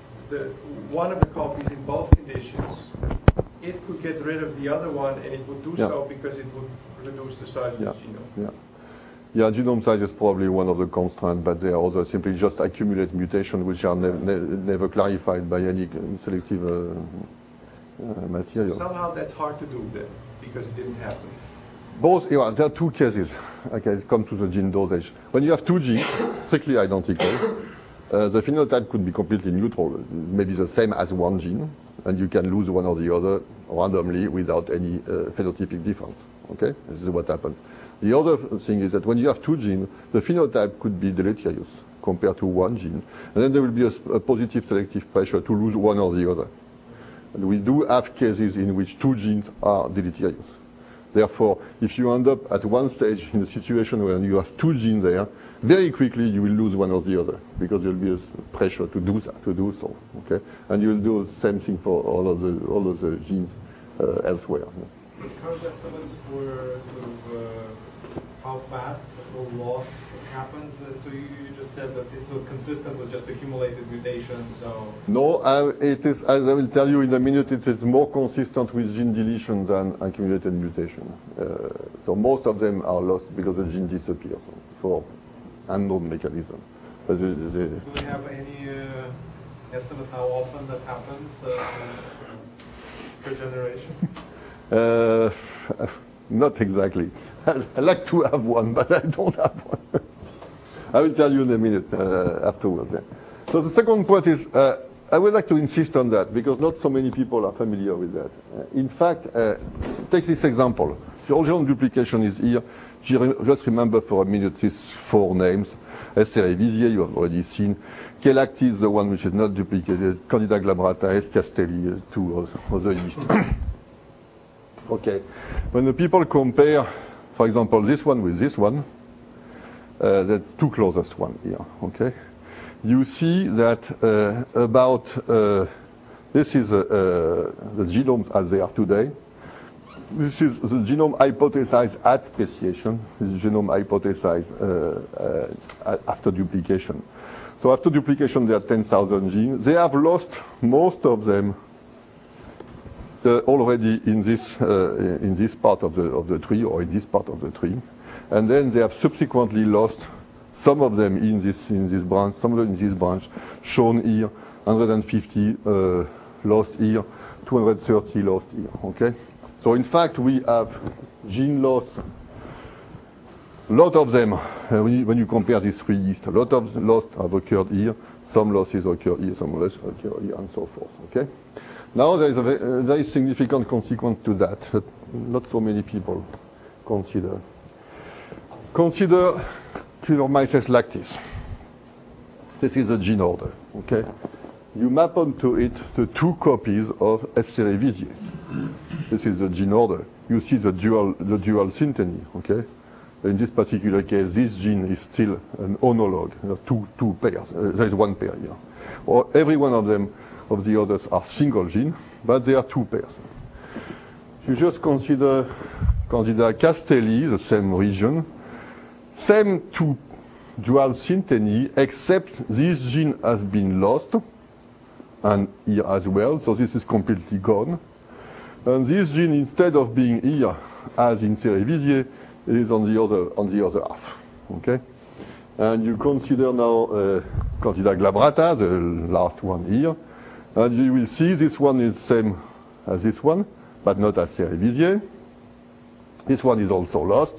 one of the copies in both conditions, it could get rid of the other one, and it would do so because it would reduce the size of the genome.
Yeah, genome size is probably one of the constraints, but there are others simply just accumulate mutations which are never clarified by any selective material.
Somehow that's hard to do then, because it didn't happen.
There are two cases. Okay, let's come to the gene dosage. When you have two genes strictly identical, the phenotype could be completely neutral, maybe the same as one gene, and you can lose one or the other randomly without any phenotypic difference. Okay, this is what happens. The other thing is that when you have two genes, the phenotype could be deleterious compared to one gene, and then there will be a positive selective pressure to lose one or the other. And we do have cases in which two genes are deleterious. Therefore, if you end up at one stage in a situation where you have two genes there, very quickly you will lose one or the other because there will be a pressure to do so. Okay, and you will do the same thing for all of the genes elsewhere.
Current estimates for sort of how fast the loss happens. So you just said that it's consistent with just accumulated mutations. So
no, it is. As I will tell you in a minute, it is more consistent with gene deletion than accumulated mutation. So most of them are lost because the gene disappears for unknown mechanism. But
do we have any estimate how often that happens per generation?
Not exactly. I like to have one, but I don't have one. I will tell you in a minute afterwards. Yeah. So the second point is, I would like to insist on that because not so many people are familiar with that. In fact, take this example. The original duplication is here. Just remember for a minute these four names. S. cerevisiae, you have already seen. Cheilactis, the one which is not duplicated. Candida glabrata, S. castelli, two other yeast. Okay. When the people compare, for example, this one with this one, the two closest one here, okay? You see that this is the genomes as they are today. This is the genome hypothesized at speciation. This is genome hypothesized after duplication. So after duplication, there are 10,000 genes. They have lost most of them already in this part of the tree or in this part of the tree, and then they have subsequently lost some of them in this branch, some of them in this branch, shown here, 150 lost here, 230 lost here. Okay, so in fact we have gene loss. A lot of them, when you compare these three yeasts, a lot of loss have occurred here, some losses occur here, some losses occur here, and so forth. Okay. Now there is a very significant consequence to that not so many people consider. Consider Culemyces lactis. This is a gene order, okay? You map onto it the two copies of S. cerevisiae. This is the gene order. You see the dual synteny, okay? In this particular case, this gene is still an homolog, two pairs. There is one pair here. Or every one of them, of the others, are single gene, but they are two pairs. You just consider Candida castelli, the same region, same two dual synteny, except this gene has been lost, and here as well, so this is completely gone. And this gene, instead of being here, as in Cerevisiae, is on the other half. Okay? And you consider now Candida glabrata, the last one here, and you will see this one is same as this one, but not as Cerevisiae. This one is also lost.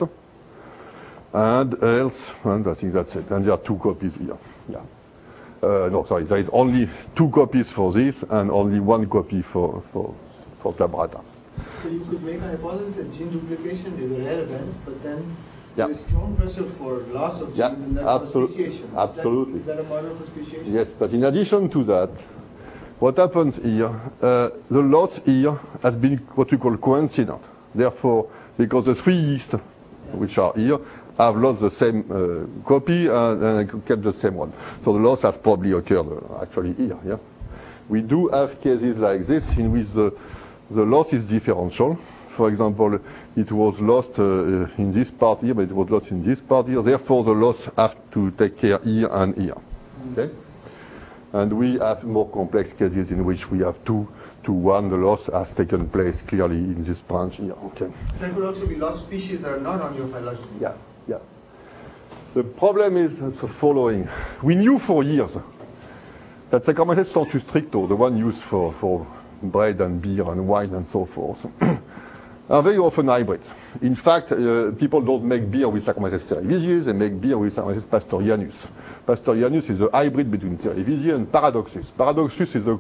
And else, and I think that's it. And there are two copies here. Yeah. No, sorry, there is only two copies for this and only one copy for glabrata.
So you could make a hypothesis that gene duplication is a rare event, but then
yeah.
there is strong pressure for loss of gene and that speciation.
Absolutely.
Is that a model for speciation?
Yes, but in addition to that, what happens here, the loss here has been what we call coincident. Therefore, because the three yeast, which are here, have lost the same copy and kept the same one. So the loss has probably occurred actually here. Yeah? We do have cases like this in which the loss is differential. For example, it was lost in this part here, but it was lost in this part here. Therefore, the loss has to take care here and here. Okay? And we have more complex cases in which we have 2 to 1. The loss has taken place clearly in this branch here. Okay.
There could also be lost species that are not on your phylogeny.
Yeah. Yeah. The problem is the following. We knew for years that Saccharomyces centus stricto, the one used for bread and beer and wine and so forth, are very often hybrids. In fact, people don't make beer with Saccharomyces cerevisiae, they make beer with Saccharomyces pastorianus. Pastorianus is a hybrid between Cerevisiae and Paradoxus. Paradoxus is the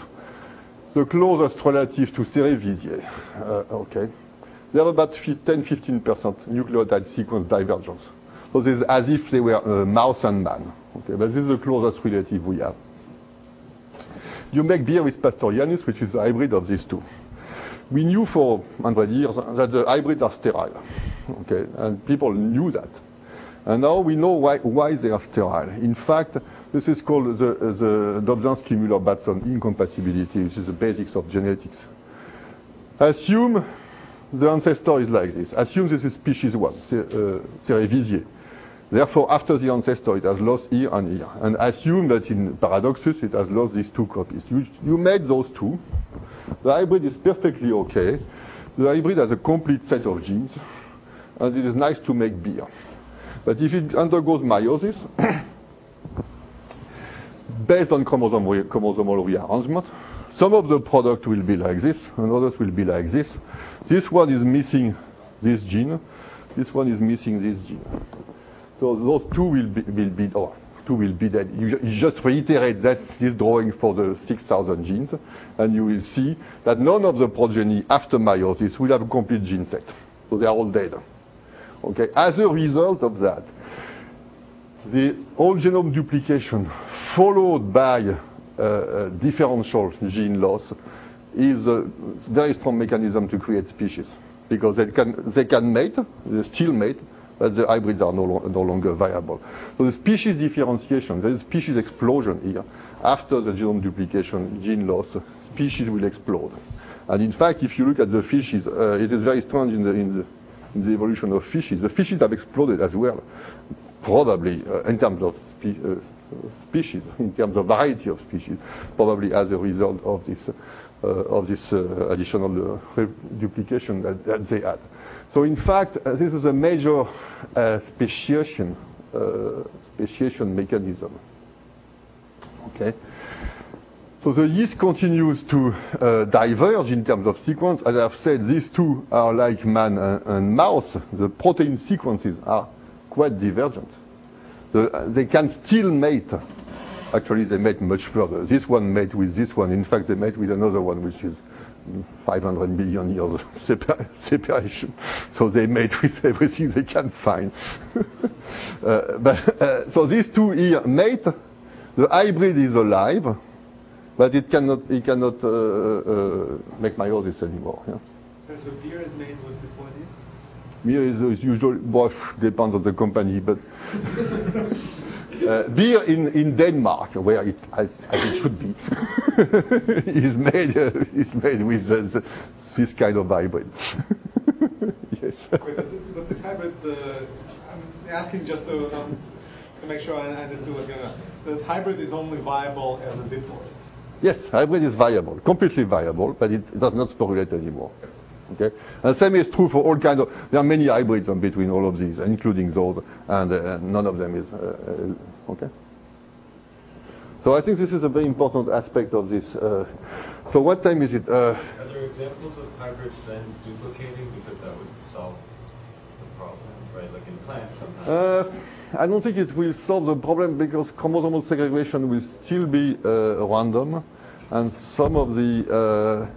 closest relative to Cerevisiae. Okay. They have about 10-15% nucleotide sequence divergence. So this is as if they were mouse and man. Okay, but this is the closest relative we have. You make beer with Pastorianus, which is a hybrid of these two. We knew for 100 years that the hybrids are sterile. Okay, and people knew that. And now we know why they are sterile. In fact, this is called the Dobzhansky-Müller-Batson incompatibility, which is the basics of genetics. Assume the ancestor is like this. Assume this is species 1, Cerevisiae. Therefore, after the ancestor, it has lost here and here. And assume that in Paradoxus, it has lost these two copies. You made those two. The hybrid is perfectly okay. The hybrid has a complete set of genes, and it is nice to make beer. But if it undergoes meiosis, based on chromosomal rearrangement, some of the product will be like this, and others will be like this. This one is missing this gene. This one is missing this gene. So those two will be dead. You just reiterate this drawing for the 6,000 genes, and you will see that none of the progeny after meiosis will have a complete gene set. So they are all dead. Okay. As a result of that, the whole genome duplication followed by differential gene loss is a very strong mechanism to create species, because they can mate, they still mate, but the hybrids are no longer viable. So the species differentiation, there is species explosion here. After the genome duplication, gene loss, species will explode. And in fact, if you look at the fishes, it is very strange in the evolution of fishes. The fishes have exploded as well, probably in terms of species, in terms of variety of species, probably as a result of this additional duplication that they had. So in fact, this is a major speciation mechanism. Okay. So the yeast continues to diverge in terms of sequence. As I've said, these two are like man and mouse. The protein sequences are quite divergent. They can still mate. Actually, they mate much further. This one mate with this one. In fact, they mate with another one, which is 500 million years separation. So they mate with everything they can find. So these two here mate. The hybrid is alive, but it cannot make meiosis anymore. Yeah?
So beer is made with diploid yeast?
Beer is usually, well, depends on the company, but beer in Denmark, where it as it should be, is made with this kind of hybrid. Yes.
But this hybrid, I'm asking just to make sure I understood what's going on. The hybrid is only viable as a diploid.
Yes, hybrid is viable, completely viable, but it does not sporulate anymore. Okay, and the same is true for all kinds of. There are many hybrids in between all of these, including those, and none of them is okay. So I think this is a very important aspect of this. So what time is it?
Are there examples of hybrids then duplicating, because that would solve the problem, right? Like in plants sometimes.
I don't think it will solve the problem, because chromosomal segregation will still be random, and some of the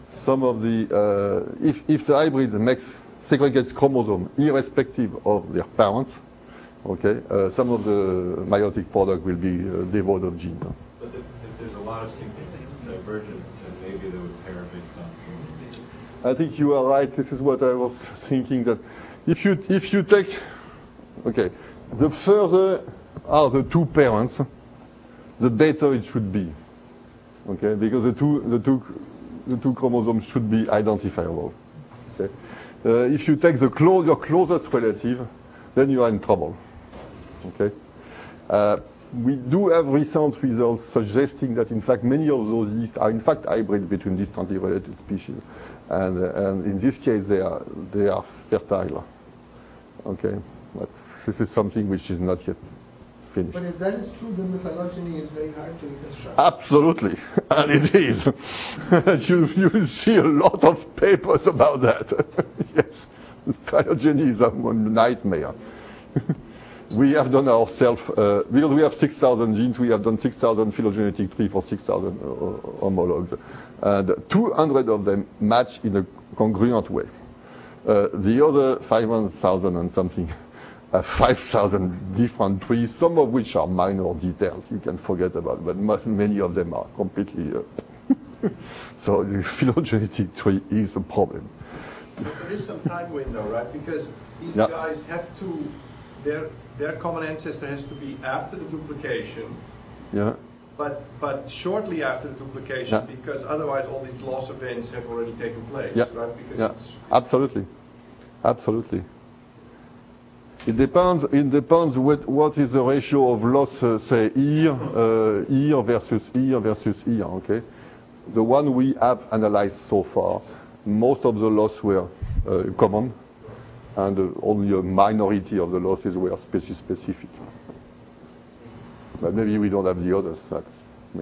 if the hybrid segregates chromosome irrespective of their parents, okay, some of the meiotic product will be devoid of genes.
But if there's a lot of sequence divergence, then maybe they would pair based on chromosomes.
I think you are right. This is what I was thinking, that if you take, okay, the further are the two parents, the better it should be, okay, because the two chromosomes should be identifiable. Okay? If you take your closest relative, then you are in trouble. Okay? We do have recent results suggesting that in fact many of those yeast are in fact hybrid between distantly related species, and in this case they are fertile. Okay, but this is something which is not yet finished.
But if that is true, then the phylogeny is very hard to reconstruct.
Absolutely, and it is. You will see a lot of papers about that. Yes, phylogeny is a nightmare. We have done ourselves, because we have 6,000 genes, we have done 6,000 phylogenetic trees for 6,000 homologs. And 200 of them match in a congruent way. The other 5,000 and something, 5,000 different trees, some of which are minor details you can forget about, but many of them are completely. So the phylogenetic tree is a problem.
But there is some time window, right? Because these guys have to, their common ancestor has to be after the duplication.
Yeah.
But shortly after the duplication, because otherwise all these loss events have already taken place, right? Because
absolutely. It depends what is the ratio of loss, say ear versus ear versus ear. Okay, the one we have analyzed so far, most of the loss were common, and only a minority of the losses were species specific. But maybe we don't have the others. That's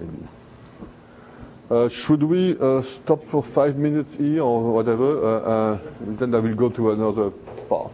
maybe. Should we stop for 5 minutes here or whatever? Then I will go to another part.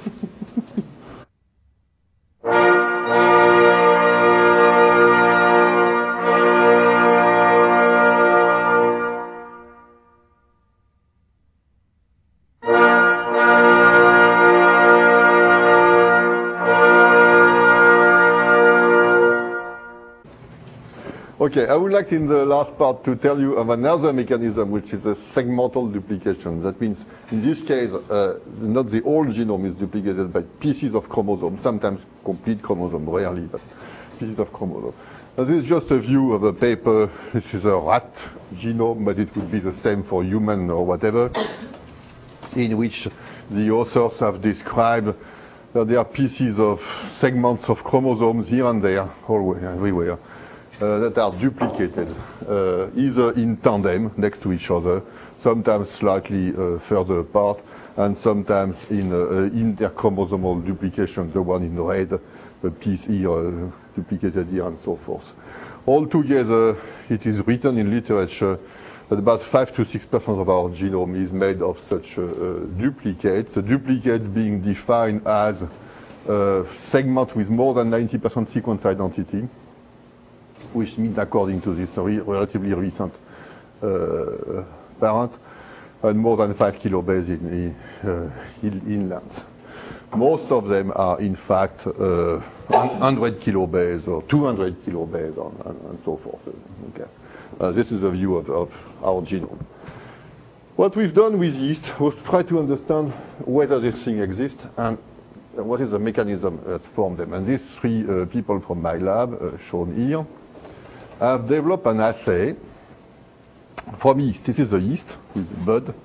Okay, I would like in the last part to tell you of another mechanism, which is a segmental duplication. That means in this case, not the whole genome is duplicated, but pieces of chromosome, sometimes complete chromosome, rarely, but pieces of chromosome. Now, this is just a view of a paper. This is a rat genome, but it would be the same for human or whatever, in which the authors have described that there are pieces of segments of chromosomes here and there, everywhere. That are duplicated, either in tandem next to each other, sometimes slightly further apart, and sometimes in interchromosomal duplication, the one in red, the piece here, duplicated here, and so forth. Altogether, it is written in literature that about 5 to 6% of our genome is made of such duplicates. The duplicate being defined as a segment with more than 90% sequence identity, which means, according to this relatively recent parent, and more than 5 kilobase in length. Most of them are, in fact, 100 kilobase or 200 kilobase and so forth. Okay. This is a view of our genome. What we've done with yeast was to try to understand whether this thing exists and what is the mechanism that formed them. And these three people from my lab, shown here, have developed an assay from yeast. This is the yeast with bud.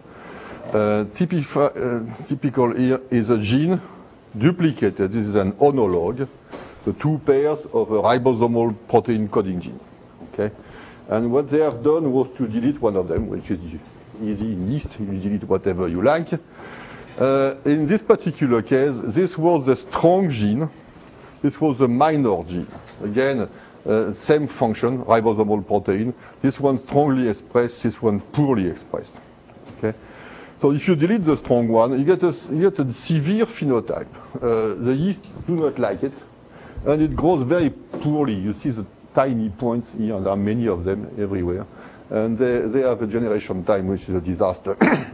Typical here is a gene duplicated. This is an homolog, the two pairs of a ribosomal protein coding gene. Okay, and what they have done was to delete one of them, which is easy in yeast. You delete whatever you like. In this particular case, this was the strong gene. This was the minor gene. Again, same function, ribosomal protein. This one strongly expressed, this one poorly expressed. Okay. So if you delete the strong one, you get a severe phenotype. The yeast do not like it, and it grows very poorly. You see the tiny points here, and there are many of them everywhere. And they have a generation time which is a disaster.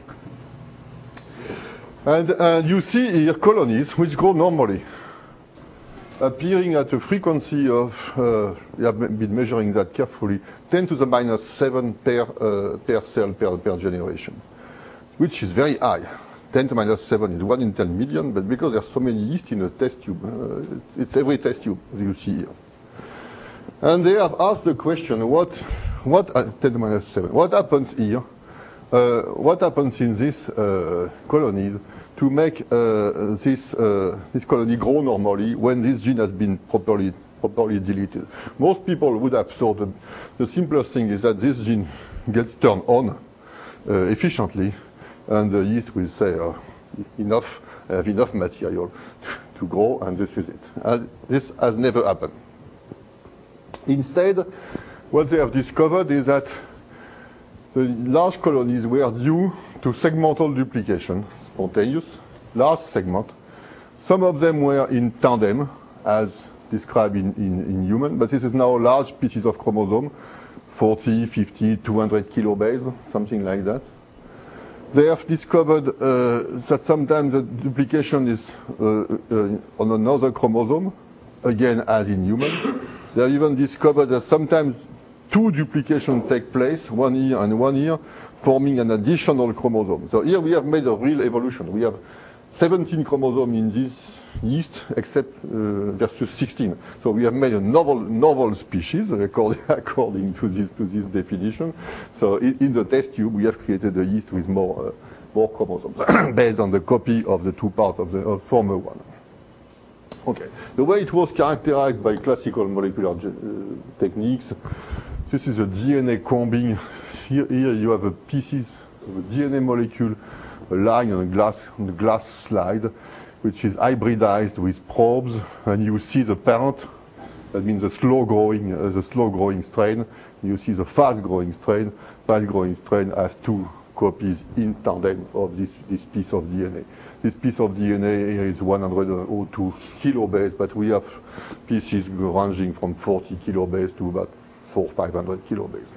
And you see here colonies which grow normally, appearing at a frequency of, we have been measuring that carefully, 10 to the minus 7 per cell per generation, which is very high. 10 to minus 7 is 1 in 10 million, but because there are so many yeast in a test tube, it's every test tube you see here. And they have asked the question, what 10 to minus 7, what happens here? What happens in these colonies to make this colony grow normally when this gene has been properly deleted? Most people would have thought that the simplest thing is that this gene gets turned on efficiently, and the yeast will say, I have enough material to grow, and this is it. And this has never happened. Instead, what they have discovered is that the large colonies were due to segmental duplication, spontaneous, large segment. Some of them were in tandem, as described in human, but this is now large pieces of chromosome, 40, 50, 200 kilobase, something like that. They have discovered that sometimes the duplication is on another chromosome, again as in human. They have even discovered that sometimes two duplications take place, one here and one here, forming an additional chromosome. So here we have made a real evolution. We have 17 chromosomes in this yeast, except versus 16. So we have made a novel species according to this definition. So in the test tube, we have created a yeast with more chromosomes based on the copy of the two parts of the former one. Okay. The way it was characterized by classical molecular techniques, this is a DNA combing. Here you have a pieces of a DNA molecule lying on a glass slide, which is hybridized with probes, and you see the parent. That means the slow growing strain. You see the fast growing strain. Fast growing strain has two copies in tandem of this piece of DNA. This piece of DNA here is 102 kilobase, but we have pieces ranging from 40 kilobase to about 400-500 kilobase.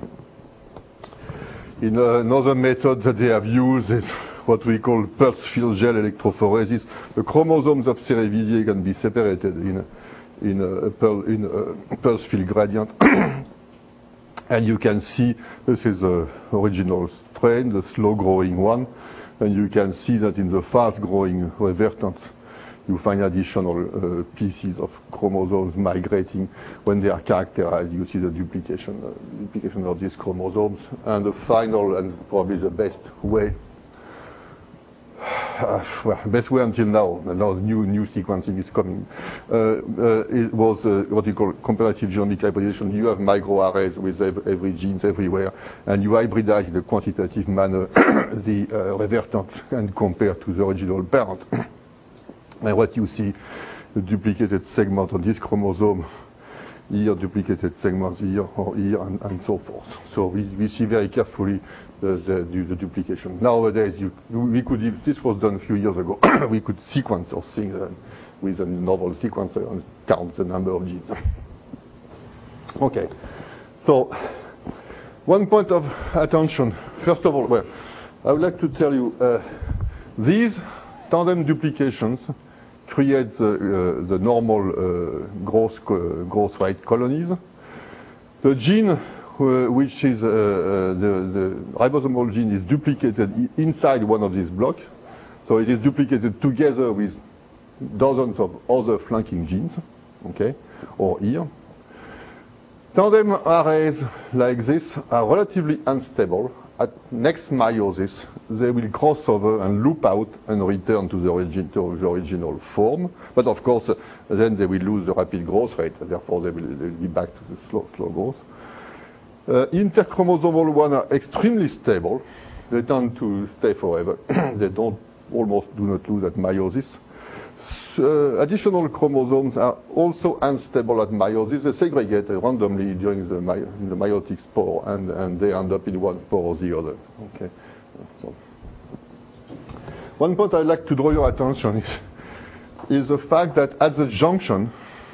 In another method that they have used is what we call pulse field gel electrophoresis. The chromosomes of Cerevisiae can be separated in a pulse field gradient. And you can see this is the original strain, the slow-growing one. And you can see that in the fast-growing revertants, you find additional pieces of chromosomes migrating. When they are characterized, you see the duplication of these chromosomes. And the final and probably the best way, best way until now, new sequencing is coming, it was what we call comparative genomic hybridization. You have microarrays with every genes everywhere, and you hybridize in a quantitative manner the revertant and compare to the original parent. And what you see, the duplicated segment on this chromosome, here duplicated segments here or here, and so forth. So we see very carefully the duplication. Nowadays, this was done a few years ago, we could sequence those things with a novel sequencer and count the number of genes. Okay, so one point of attention. First of all, I would like to tell you, these tandem duplications create the normal growth rate colonies. The gene which is the ribosomal gene is duplicated inside one of these blocks. So it is duplicated together with dozens of other flanking genes, okay, or here. Tandem arrays like this are relatively unstable. At next meiosis, they will cross over and loop out and return to the original form. But of course, then they will lose the rapid growth rate. Therefore, they will be back to the slow growth. Interchromosomal ones are extremely stable. They tend to stay forever. They almost do not lose at meiosis. Additional chromosomes are also unstable at meiosis. They segregate randomly during the meiotic spore, and they end up in one spore or the other. Okay. So, one point I'd like to draw your attention is the fact that at the junction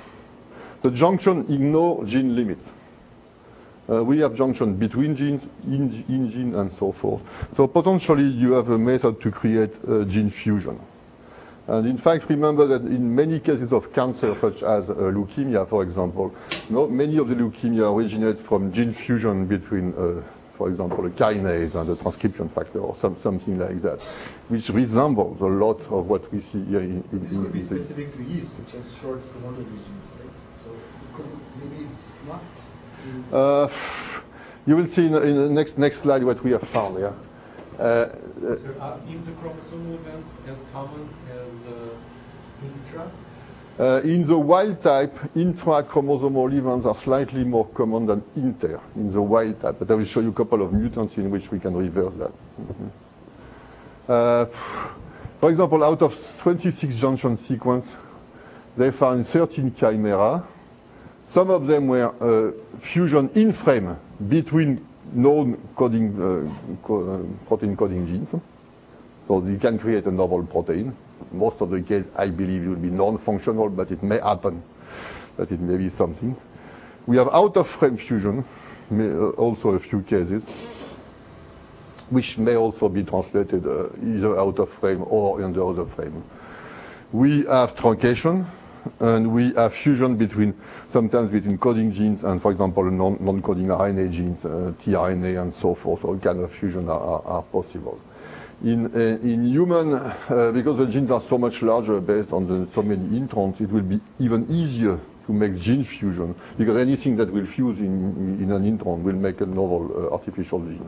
ignores gene limits. We have junction between genes, in gene, and so forth. So potentially you have a method to create gene fusion. And in fact, remember that in many cases of cancer, such as leukemia, for example, many of the leukemia originate from gene fusion between, for example, a kinase and a transcription factor, or something like that, which resembles a lot of what we see here in
this could be specific to yeast, which has short promoter regions, right? So maybe it's not.
You will see in the next slide what we have found. Yeah.
Are interchromosomal events as common as intra?
In the wild type, intrachromosomal events are slightly more common than inter in the wild type, but I will show you a couple of mutants in which we can reverse that. For example, out of 26 junction sequence, they found 13 chimera. Some of them were fusion in frame between known protein coding genes. So you can create a novel protein. Most of the case, I believe, it will be non-functional, but it may happen, that it may be something. We have out-of-frame fusion, also a few cases, which may also be translated either out of frame or in the other frame. We have truncation, and we have fusion sometimes between coding genes and, for example, non-coding RNA genes, tRNA, and so forth. All kind of fusion are possible. In human, because the genes are so much larger based on so many introns, it will be even easier to make gene fusion, because anything that will fuse in an intron will make a novel artificial gene.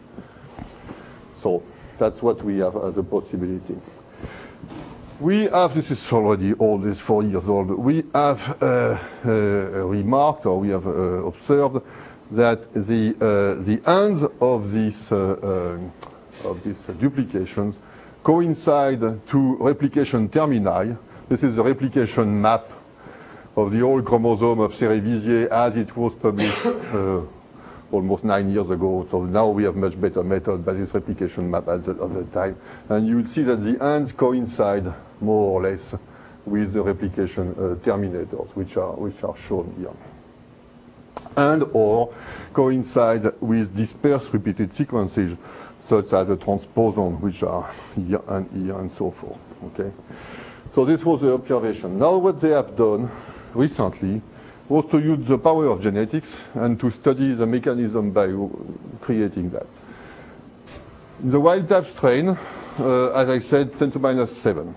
So that's what we have as a possibility. We have, this is already old, it's 4 years old, we have remarked, or we have observed that the ends of these duplications coincide to replication termini. This is the replication map of the old chromosome of Cerevisiae as it was published almost 9 years ago. So now we have much better method, but it's replication map at the time. And you will see that the ends coincide more or less with the replication terminators, which are shown here. And or coincide with dispersed repeated sequences, such as the transposons, which are here, and so forth. Okay. So this was the observation. Now what they have done recently was to use the power of genetics and to study the mechanism by creating that. In the wild type strain, as I said, 10 to minus 7.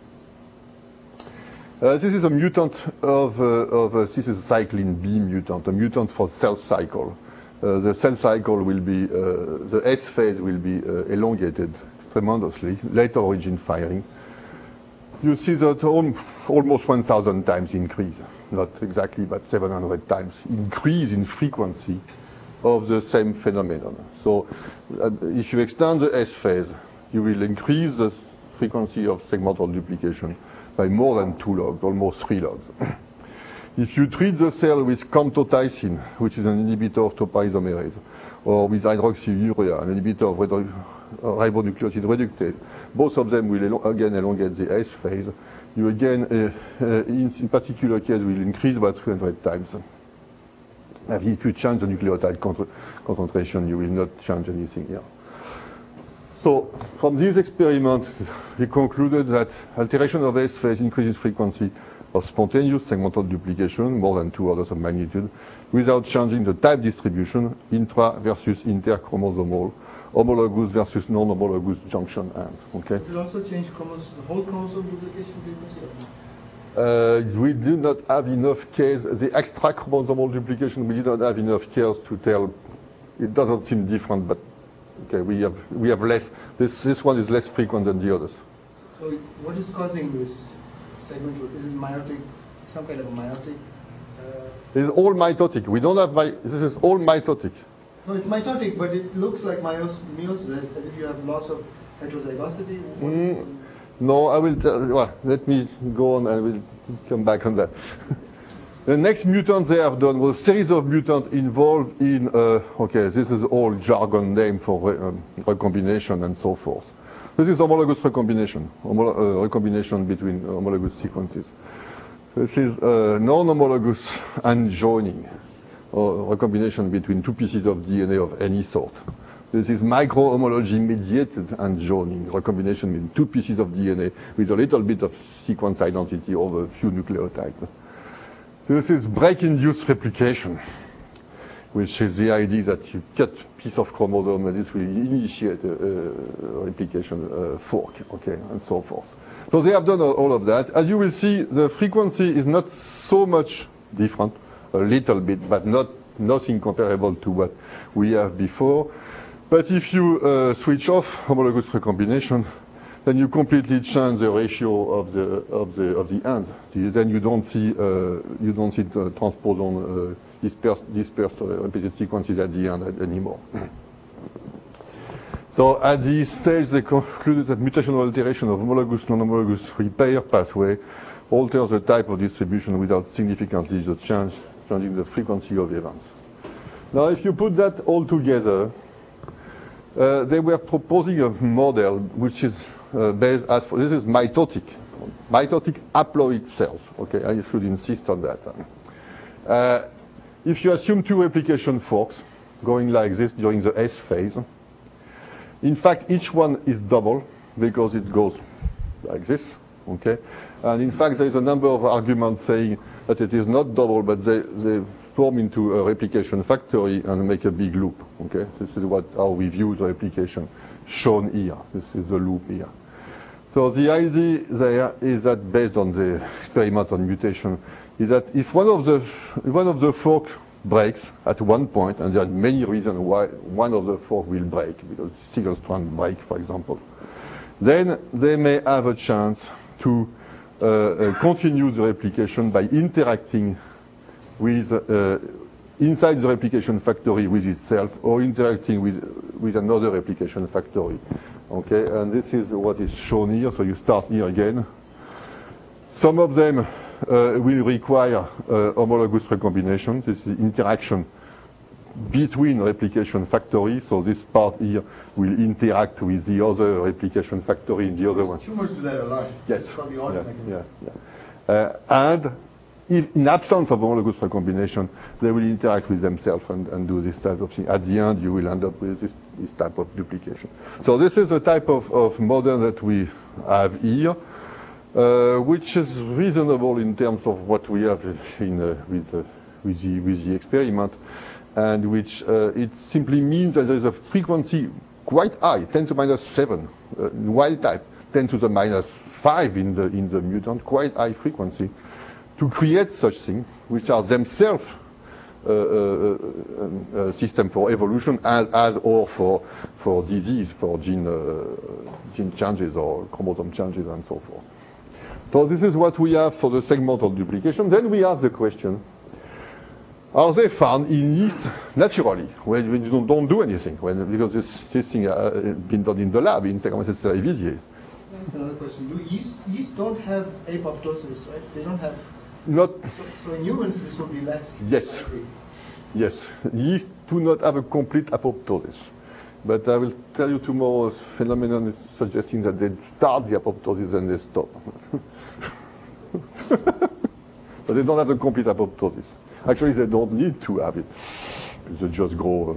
This is a mutant this is a cyclin B mutant, a mutant for cell cycle. The cell cycle will be, the S phase will be elongated tremendously, late origin firing. You see that almost 1,000 times increase, not exactly, but 700 times increase in frequency of the same phenomenon. So if you extend the S phase, you will increase the frequency of segmental duplication by more than 2 logs, almost 3 logs. If you treat the cell with camptothecin, which is an inhibitor of topoisomerase, or with hydroxyurea, an inhibitor of ribonucleotide reductase, both of them will again elongate the S phase. You again, in particular case, will increase by 300 times. And if you change the nucleotide concentration, you will not change anything here. So from these experiments, we concluded that alteration of S phase increases frequency of spontaneous segmental duplication, more than 2 orders of magnitude, without changing the type distribution, intra versus interchromosomal, homologous versus non-homologous junction ends. Okay?
Does it also change the whole chromosome duplication frequency?
We do not have enough cases. The extra chromosomal duplication, we do not have enough cases to tell. It doesn't seem different, but okay, we have less. This one is less frequent than the others.
So what is causing this segmental? Is it meiotic? Some kind of a meiotic?
It's all mitotic. We don't have this is all mitotic.
No, it's mitotic, but it looks like meiosis, as if you have loss of heterozygosity.
No, I will tell. Well, let me go on. I will come back on that. The next mutant they have done was a series of mutants involved in. Okay, this is all jargon name for recombination and so forth. This is homologous recombination, recombination between homologous sequences. This is non-homologous unjoining, or recombination between 2 pieces of DNA of any sort. This is microhomology mediated unjoining, recombination between 2 pieces of DNA with a little bit of sequence identity over a few nucleotides. This is break-induced replication, which is the idea that you cut a piece of chromosome and this will initiate a replication fork, okay, and so forth. So they have done all of that. As you will see, the frequency is not so much different, a little bit, but nothing comparable to what we have before. But if you switch off homologous recombination, then you completely change the ratio of the ends. Then you don't see the transposon dispersed repeated sequences at the end anymore. So at this stage, they concluded that mutational alteration of homologous non-homologous repair pathway alters the type of distribution without significantly changing the frequency of events. Now, if you put that all together, they were proposing a model which is based as this is mitotic haploid cells. Okay, I should insist on that. If you assume 2 replication forks going like this during the S phase, in fact, each one is double because it goes like this. Okay, and in fact, there is a number of arguments saying that it is not double, but they form into a replication factory and make a big loop. Okay, this is how we view the replication shown here. This is the loop here. So the idea there is that based on the experiment on mutation, is that if one of the fork breaks at one point, and there are many reasons why one of the fork will break, because single strand break, for example, then they may have a chance to continue the replication by interacting with inside the replication factory with itself, or interacting with another replication factory. Okay, and this is what is shown here. So you start here again. Some of them will require homologous recombination. This is interaction between replication factories. So this part here will interact with the other replication factory in the other one.
Tumors do that a lot.
Yes.
From the order mechanism.
And if in absence of homologous recombination, they will interact with themselves and do this type of thing. At the end, you will end up with this type of duplication. So this is the type of model that we have here, which is reasonable in terms of what we have with the experiment, and which it simply means that there is a frequency quite high, 10 to the minus 7, wild type, 10 to the minus 5 in the mutant, quite high frequency, to create such things, which are themselves a system for evolution as or for disease, for gene changes or chromosome changes and so forth. So this is what we have for the segmental duplication. Then we ask the question, are they found in yeast naturally, when you don't do anything, because this thing has been done in the lab in Saccharomyces cerevisiae?
Another question. Yeast don't have apoptosis, right? They don't have...
Not.
So in humans, this would be less.
Yes. Likely. Yes. Yeast do not have a complete apoptosis. But I will tell you tomorrow, a phenomenon is suggesting that they start the apoptosis and they stop. But they don't have a complete apoptosis. Actually, they don't need to have it. They just grow.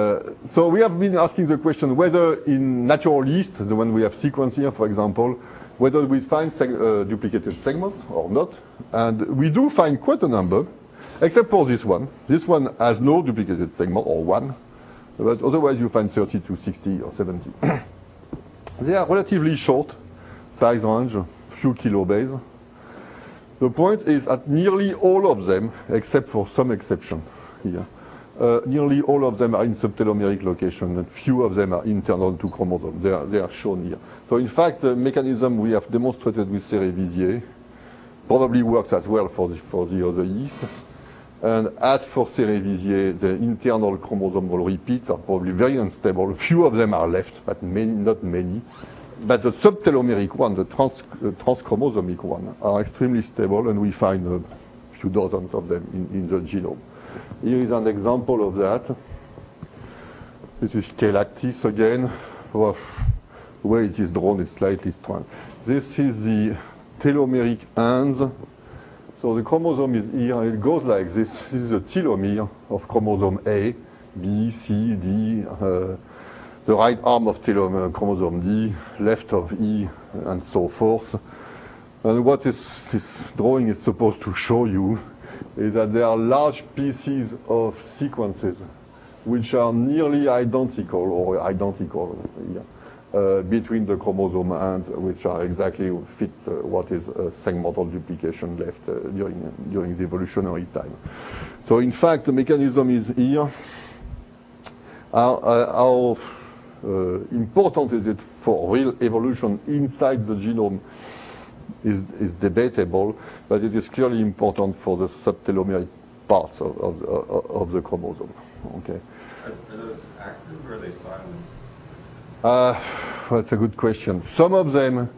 So we have been asking the question whether in natural yeast, the one we have sequenced here, for example, whether we find duplicated segments or not. And we do find quite a number, except for this one. This one has no duplicated segment, or one. But otherwise, you find 30 to 60 or 70. They are relatively short size range, few kilobase. The point is that nearly all of them, except for some exception here, nearly all of them are in subtelomeric location, and few of them are internal to chromosome. They are shown here. So in fact, the mechanism we have demonstrated with Cerevisiae probably works as well for the other yeast. And as for Cerevisiae, the internal chromosomal repeats are probably very unstable. Few of them are left, but not many. But the subtelomeric one, the transchromosomic one, are extremely stable, and we find a few dozens of them in the genome. Here is an example of that. This is Caelactis again. Well, the way it is drawn is slightly strange. This is the telomeric ends. So the chromosome is here, and it goes like this. This is a telomere of chromosome A, B, C, D, the right arm of telomere chromosome D, left of E, and so forth. And what this drawing is supposed to show you is that there are large pieces of sequences which are nearly identical or identical between the chromosome ends, which are exactly fits what is segmental duplication left during the evolutionary time. So in fact, the mechanism is here. How important is it for real evolution inside the genome is debatable, but it is clearly important for the subtelomeric parts of the chromosome. Okay.
Are those active or are they silent?
That's a good question. Some of them,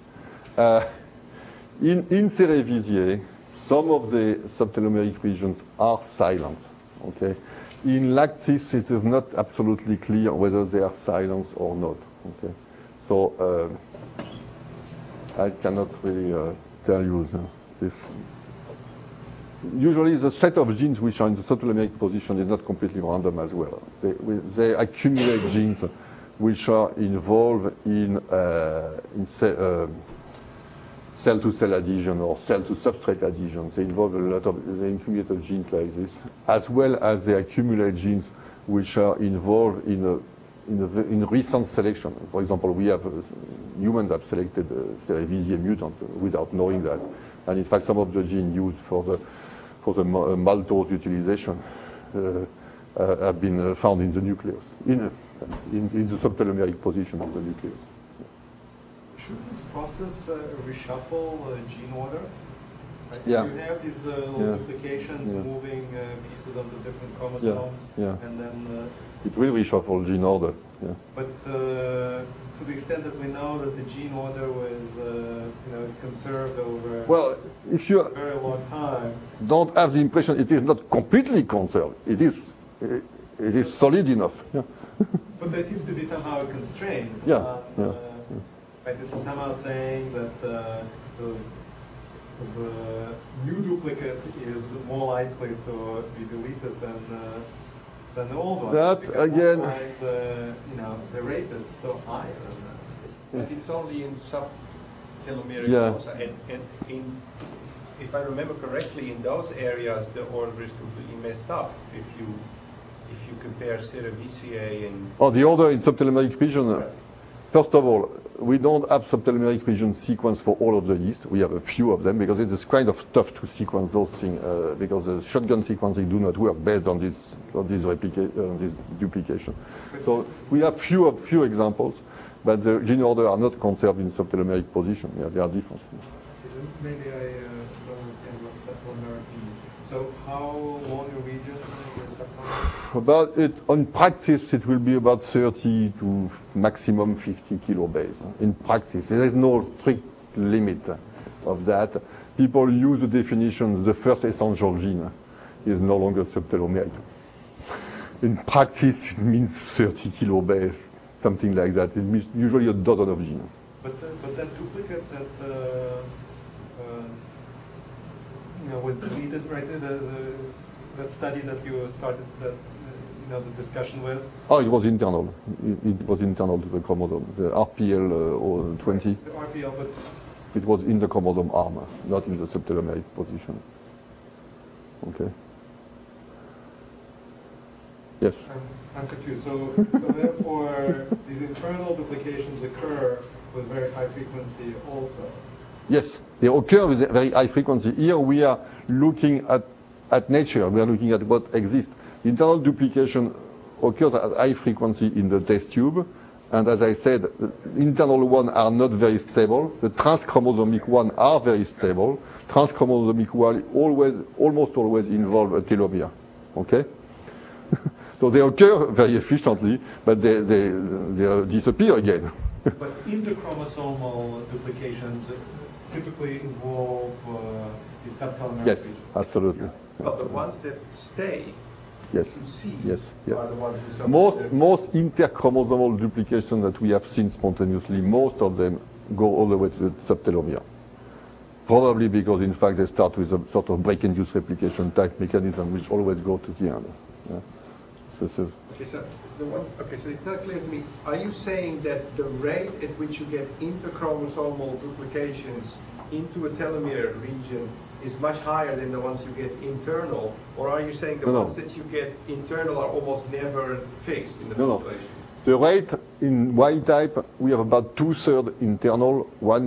in Cerevisiae, some of the subtelomeric regions are silent. Okay. In Lactis, it is not absolutely clear whether they are silent or not. Okay. So I cannot really tell you this. Usually, the set of genes which are in the subtelomeric position is not completely random as well. They accumulate genes which are involved in cell-to-cell adhesion or cell-to-substrate adhesion. They involve a lot of they accumulate genes like this, as well as they accumulate genes which are involved in recent selection. For example, humans have selected Cerevisiae mutant without knowing that, and in fact, some of the genes used for the maltose utilization have been found in the nucleus, in the subtelomeric position of the nucleus.
Should this process reshuffle gene order? Right?
Yeah.
You have these little duplications moving pieces of the different chromosomes, and then
it will reshuffle gene order. Yeah.
But to the extent that we know that the gene order was, is conserved over
if you
a very long time,
don't have the impression it is not completely conserved. It is solid enough. Yeah.
But there seems to be somehow a constraint. Right, this is somehow saying that the new duplicate is more likely to be deleted than the old one.
That again,
the rate is so high.
But it's only in subtelomeric also, and if I remember correctly, in those areas the order is completely messed up. If you compare Cerevisiae and
the order in subtelomeric region. First of all, we don't have subtelomeric region sequence for all of the yeast. We have a few of them because it is kind of tough to sequence those things because the shotgun sequencing do not work based on this duplication. So we have few examples, but the gene order are not conserved in subtelomeric position. Yeah, they are different.
Maybe I don't understand what subtelomeric means. So how long a region is subtelomeric?
On practice, it will be about 30 to maximum 50 kilobase. In practice, there is no strict limit of that. People use the definition, the first essential gene is no longer subtelomeric. In practice, it means 30 kilobase, something like that. It means usually a dozen of genes.
But that duplicate that was deleted, right? That study that you started the discussion with.
It was internal. It was internal to the chromosome, the RPL 20.
The RPL, but
It was in the chromosome arm, not in the subtelomeric position. Okay. Yes.
I'm confused. So therefore, these internal duplications occur with very high frequency also.
Yes, they occur with very high frequency. Here we are looking at nature. We are looking at what exists. Internal duplication occurs at high frequency in the test tube. And as I said, the internal one are not very stable. The transchromosomic one are very stable. Transchromosomic one almost always involve a telomere. Okay? So they occur very efficiently, but they disappear again.
But interchromosomal duplications typically involve the subtelomeric
Yes,
regions.
absolutely.
But the ones that stay,
yes,
see,
yes, yes.
are the ones who
Most interchromosomal duplication that we have seen spontaneously, most of them go all the way to the subtelomere. Probably because, in fact, they start with a sort of break-induced replication type mechanism, which always go to the end. Yeah.
Okay, so it's not clear to me. Are you saying that the rate at which you get interchromosomal duplications into a telomere region is much higher than the ones you get internal, or are you saying the ones that you get internal are almost never fixed in the population?
The rate in wild type, we have about 2/3 internal,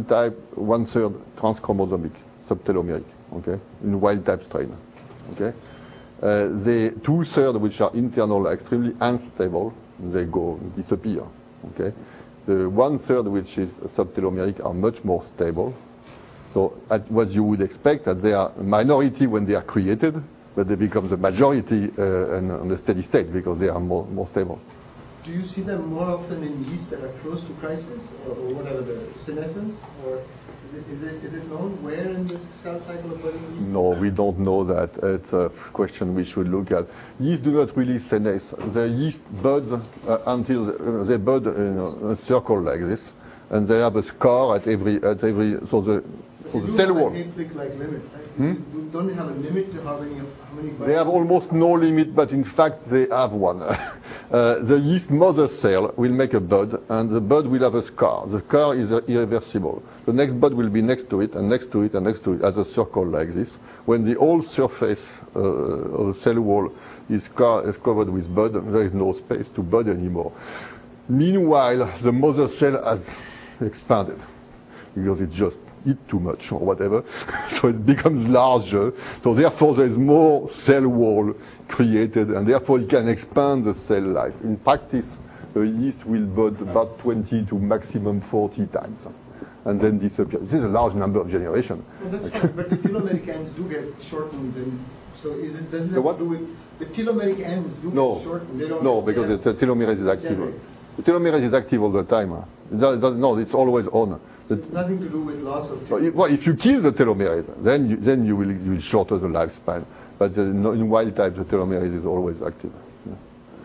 1/3 transchromosomic, subtelomeric. Okay, in wild type strain. Okay. The 2/3 which are internal are extremely unstable. They disappear. Okay. The 1/3 which is subtelomeric are much more stable. So what you would expect, that they are a minority when they are created, but they become the majority in the steady state because they are more stable.
Do you see them more often in yeast that are close to crisis, or whatever the senescence, or is it known where in the cell cycle of budding yeast?
No, we don't know that. It's a question we should look at. Yeast do not really senesce. The yeast buds until they bud in a circle like this, and they have a scar at every so the cell wall.
Like limit, right? Don't they have a limit to how many buds?
They have almost no limit, but in fact they have one. The yeast mother cell will make a bud, and the bud will have a scar. The scar is irreversible. The next bud will be next to it, and next to it, and next to it, as a circle like this. When the whole surface of the cell wall is covered with bud, there is no space to bud anymore. Meanwhile, the mother cell has expanded because it just eat too much or whatever, so it becomes larger. So therefore, there is more cell wall created, and therefore it can expand the cell life. In practice, the yeast will bud about 20 to maximum 40 times, and then disappear. This is a large number of generations.
Well, that's fine, but the telomeric ends do get shortened. So does it have to do with the telomeric ends do get shortened? They don't.
No, because the telomerase is active. The telomerase is active all the time. No, it's always on.
So it's nothing to do with loss of telomerase.
Well, if you kill the telomerase, then you will shorten the lifespan. But in wild type, the telomerase is always active. Yeah.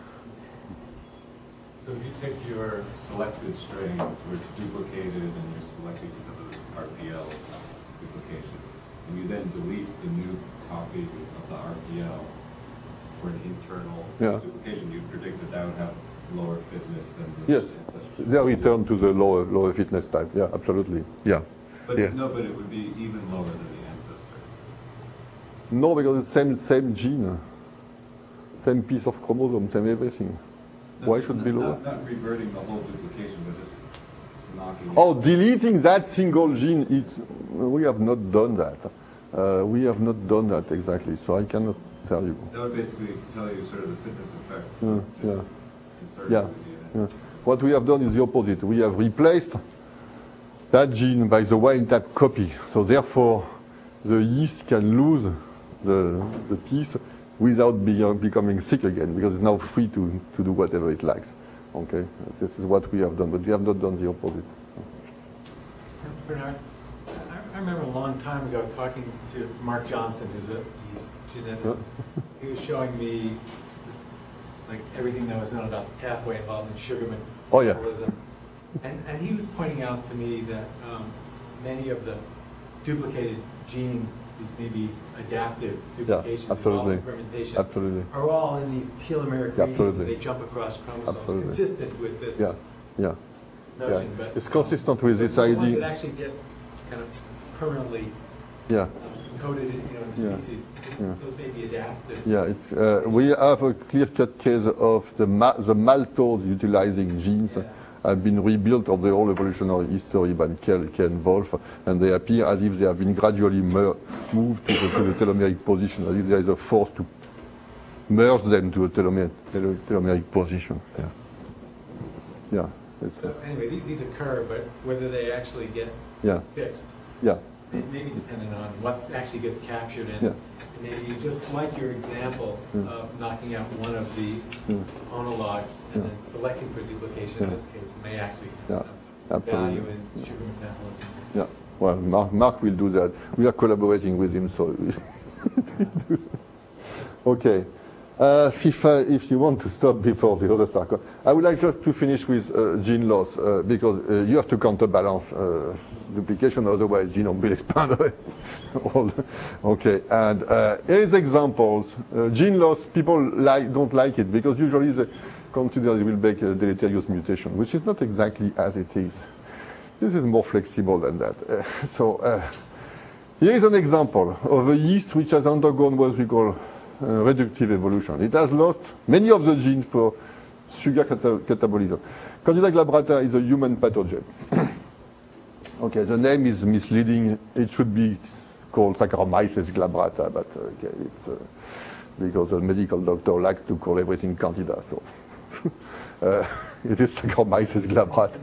So if you take your selected strain where it's duplicated and you're selected because of this RPL duplication, and you then delete the new copy of the RPL for an internal duplication, you predict that would have lower fitness than the ancestors.
They return to the lower fitness type. Yeah, absolutely. Yeah.
But it would be even lower than the ancestor.
No, because it's same gene, same piece of chromosome, same everything. Why should it be lower?
Not reverting the whole duplication, but just knocking.
Oh, deleting that single gene. We have not done that. We have not done that exactly, so I cannot tell you.
That would basically tell you sort of the fitness effect.
Yeah. What we have done is the opposite. We have replaced that gene by the wild type copy. So therefore, the yeast can lose the piece without becoming sick again, because it's now free to do whatever it likes. Okay, this is what we have done, but we have not done the opposite.
Bernard, I remember a long time ago talking to Mark Johnson, who's a yeast geneticist. He was showing me like everything that was known about the pathway involved in sugar metabolism. And he was pointing out to me that many of the duplicated genes, these maybe adaptive duplications involving fermentation, are all in these telomeric regions. They jump across chromosomes, consistent with this notion. But
it's consistent with this
the
idea.
ones that actually get kind of permanently encoded in the species. Those may be adaptive.
Yeah, we have a clear-cut case of the maltose utilizing genes have been rebuilt of the whole evolutionary history by Ken Wolf, and they appear as if they have been gradually moved to the telomeric position, as if there is a force to merge them to a telomeric position.
So anyway, these occur, but whether they actually get fixed may be dependent on what actually gets captured in. And maybe just like your example of knocking out one of the homologs and then selecting for duplication in this case may actually have some value in sugar metabolism.
Yeah, well, Mark will do that. We are collaborating with him, so okay. If you want to stop before the other sarcoma, I would like just to finish with gene loss because you have to counterbalance duplication, otherwise genome will expand. Okay, and here's examples. Gene loss, people don't like it because usually they consider it will make a deleterious mutation, which is not exactly as it is. This is more flexible than that. Here is an example of a yeast which has undergone what we call reductive evolution. It has lost many of the genes for sugar catabolism. Candida glabrata is a human pathogen. Okay, the name is misleading. It should be called Saccharomyces glabrata, but it's because the medical doctor likes to call everything Candida, so it is Saccharomyces glabrata.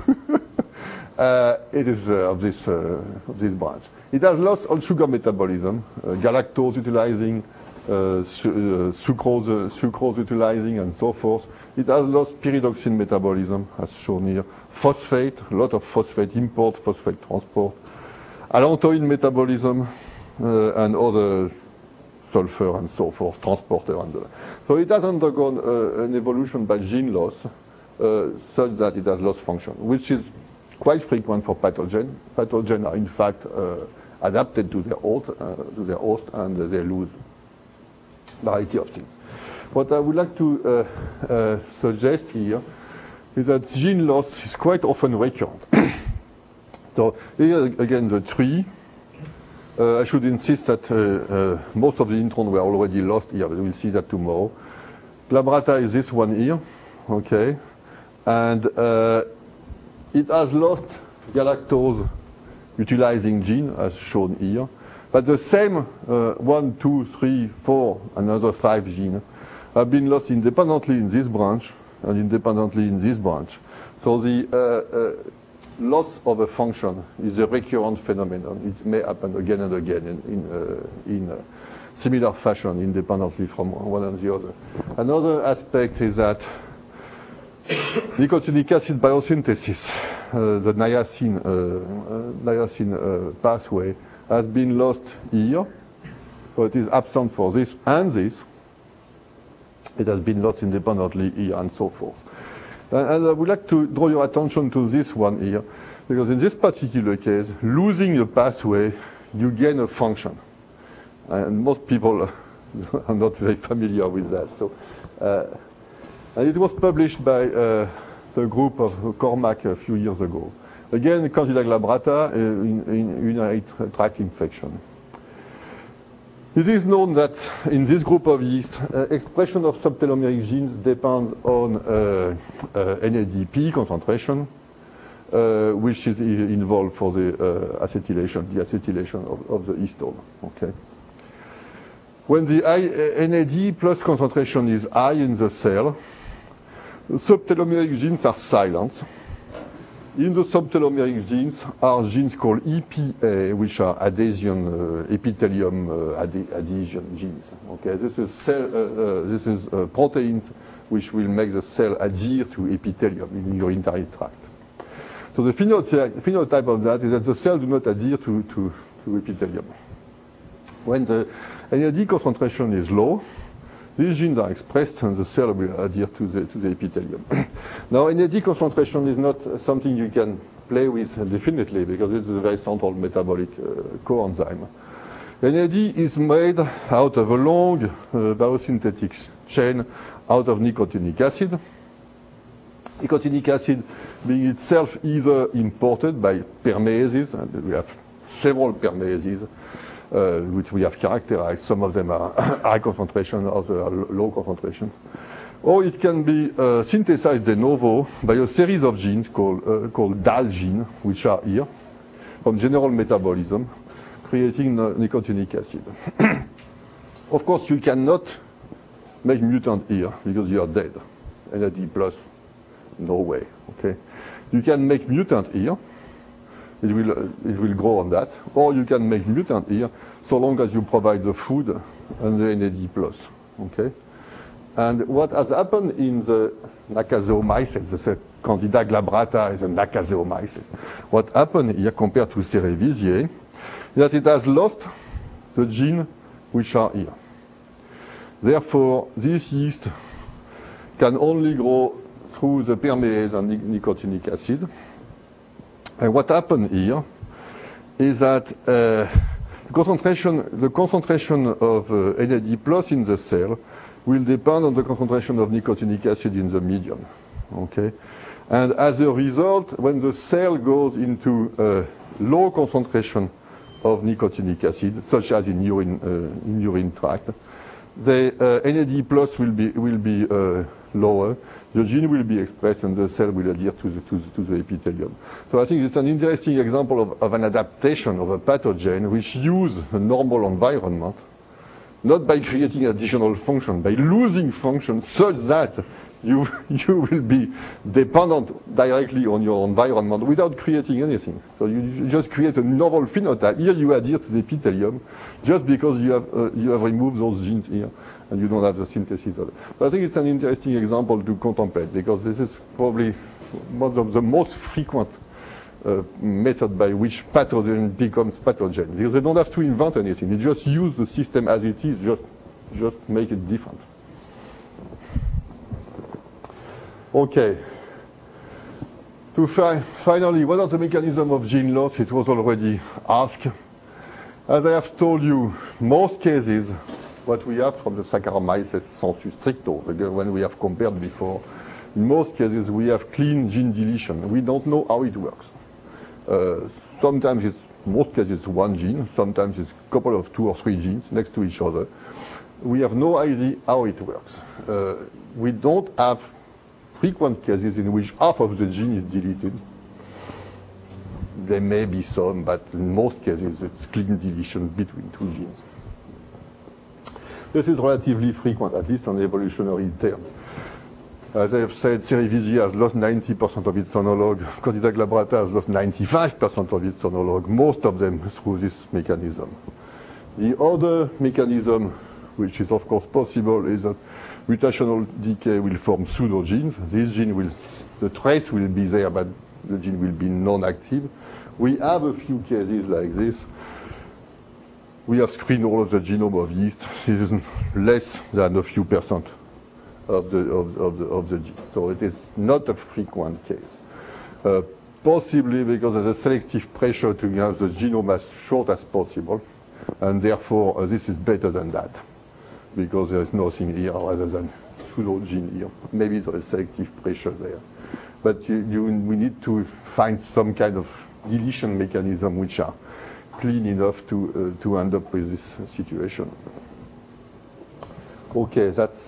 It is of this branch. It has lost all sugar metabolism, galactose utilizing, sucrose utilizing, and so forth. It has lost pyridoxine metabolism, as shown here. Phosphate, a lot of phosphate import, phosphate transport. Allantoin metabolism, and other sulfur and so forth, transporter. So it has undergone an evolution by gene loss such that it has lost function, which is quite frequent for pathogen. Pathogen are in fact adapted to their host, and they lose variety of things. What I would like to suggest here is that gene loss is quite often recurrent. So here again the tree. I should insist that most of the introns were already lost here, but we'll see that tomorrow. Glabrata is this one here, okay, and it has lost galactose utilizing gene as shown here. But the same 1, 2, 3, 4, another 5 genes have been lost independently in this branch and independently in this branch. So the loss of a function is a recurrent phenomenon. It may happen again and again in similar fashion, independently from one and the other. Another aspect is that nicotinic acid biosynthesis, the niacin pathway, has been lost here, so it is absent for this and this. It has been lost independently here and so forth. And I would like to draw your attention to this one here, because in this particular case, losing a pathway, you gain a function. And most people are not very familiar with that. So, and it was published by the group of Cormack a few years ago. Again, Candida glabrata in urinary tract infection. It is known that in this group of yeast, expression of subtelomeric genes depends on NADP concentration, which is involved for the acetylation of the histone. Okay. When the NAD plus concentration is high in the cell, subtelomeric genes are silenced. In the subtelomeric genes are genes called EPA, which are adhesion, epithelium adhesion genes. Okay, this is proteins which will make the cell adhere to epithelium in your urinary tract. So the phenotype of that is that the cells do not adhere to epithelium. When the NAD concentration is low, these genes are expressed and the cell will adhere to the epithelium. Now, NAD concentration is not something you can play with definitely because it's a very central metabolic coenzyme. NAD is made out of a long biosynthetic chain out of nicotinic acid Nicotinic acid being itself either imported by permeases, and we have several permeases which we have characterized. Some of them are high concentration, others are low concentration. Or it can be synthesized de novo by a series of genes called DAL genes, which are here, from general metabolism, creating nicotinic acid. Of course, you cannot make mutant here because you are dead. NAD plus, no way. Okay, you can make mutant here. It will grow on that, or you can make mutant here, so long as you provide the food and the NAD plus. Okay, and what has happened in the Nakazeomyces, the Candida glabrata is a Nakazeomyces. What happened here compared to Cerevisiae is that it has lost the gene which are here. Therefore, this yeast can only grow through the permease and nicotinic acid. And what happened here is that the concentration of NAD plus in the cell will depend on the concentration of nicotinic acid in the medium. Okay, and as a result, when the cell goes into a low concentration of nicotinic acid, such as in urine tract, the NAD plus will be lower. The gene will be expressed, and the cell will adhere to the epithelium. So I think it's an interesting example of an adaptation of a pathogen which use a normal environment, not by creating additional function, by losing function such that you will be dependent directly on your environment without creating anything. So you just create a novel phenotype. Here you adhere to the epithelium just because you have removed those genes here and you don't have the synthesis of it. So I think it's an interesting example to contemplate because this is probably one of the most frequent method by which pathogen becomes pathogen. Because they don't have to invent anything. They just use the system as it is, just make it different. Okay. Finally, what are the mechanisms of gene loss? It was already asked. As I have told you, most cases, what we have from the Saccharomyces sensu stricto, when we have compared before, in most cases we have clean gene deletion. We don't know how it works. Sometimes it's, most cases, one gene. Sometimes it's a couple of 2 or 3 genes next to each other. We have no idea how it works. We don't have frequent cases in which half of the gene is deleted. There may be some, but in most cases it's clean deletion between 2 genes. This is relatively frequent, at least on evolutionary terms. As I have said, Cerevisiae has lost 90% of its phonologue. Candida glabrata has lost 95% of its phonologue, most of them through this mechanism. The other mechanism, which is of course possible, is that mutational decay will form pseudogenes. This gene the trace will be there, but the gene will be non-active. We have a few cases like this. We have screened all of the genome of yeast. It is less than a few percent of the gene. So it is not a frequent case. Possibly because there's a selective pressure to have the genome as short as possible, and therefore this is better than that, because there is nothing here other than pseudogene here. Maybe there is selective pressure there. But we need to find some kind of deletion mechanism which are clean enough to end up with this situation. Okay, that's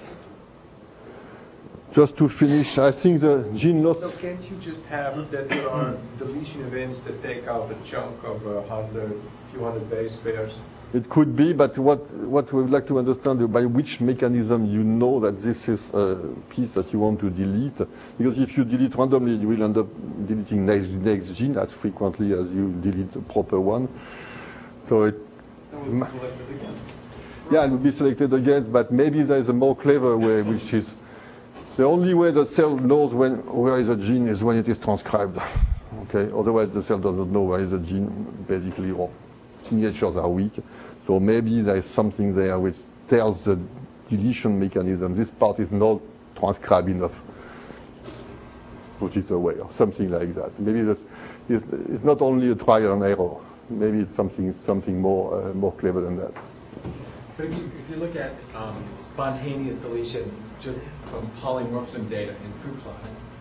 just to finish. I think the gene loss.
So can't you just have that there are deletion events that take out a chunk of 100, few hundred base pairs?
It could be, but what we would like to understand by which mechanism you know that this is a piece that you want to delete. Because if you delete randomly, you will end up deleting next gene as frequently as you delete the proper one. So it
will be selected against.
Yeah, it will be selected against, but maybe there is a more clever way, which is the only way the cell knows where is a gene is when it is transcribed. Okay, otherwise the cell does not know where is a gene, basically, or signatures are weak. So maybe there is something there which tells the deletion mechanism this part is not transcribed enough. Put it away, or something like that. Maybe this is not only a trial and error. Maybe it's something more clever than that.
But if you look at spontaneous deletions just from polymorphism data in fruit fly,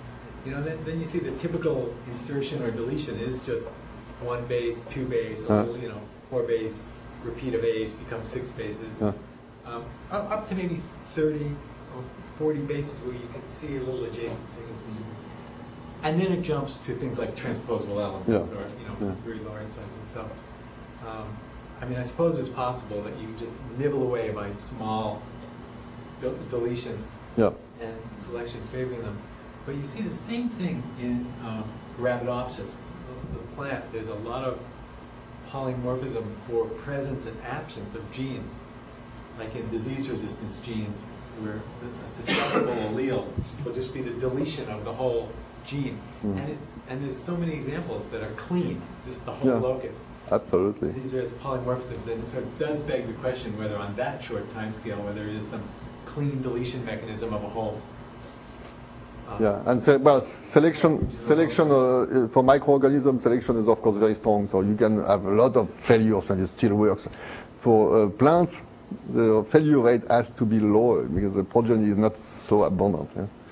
then you see the typical insertion or deletion is just 1 base, 2 base, a little, 4 base, repeat of A's becomes 6 bases. Up to maybe 30 or 40 bases where you can see a little adjacent signals. And then it jumps to things like transposable elements or very large sizes. So, I suppose it's possible that you just nibble away by small deletions and selection favoring them. But you see the same thing in Arabidopsis, the plant. There's a lot of polymorphism for presence and absence of genes, like in disease resistance genes, where a susceptible allele will just be the deletion of the whole gene. And there's so many examples that are clean, just the whole locus.
Absolutely.
These are polymorphisms, and it sort of does beg the question whether on that short time scale, whether there is some clean deletion mechanism of a whole.
And selection for microorganisms, selection is of course very strong. So you can have a lot of failures and it still works. For plants, the failure rate has to be lower because the progeny is not so abundant.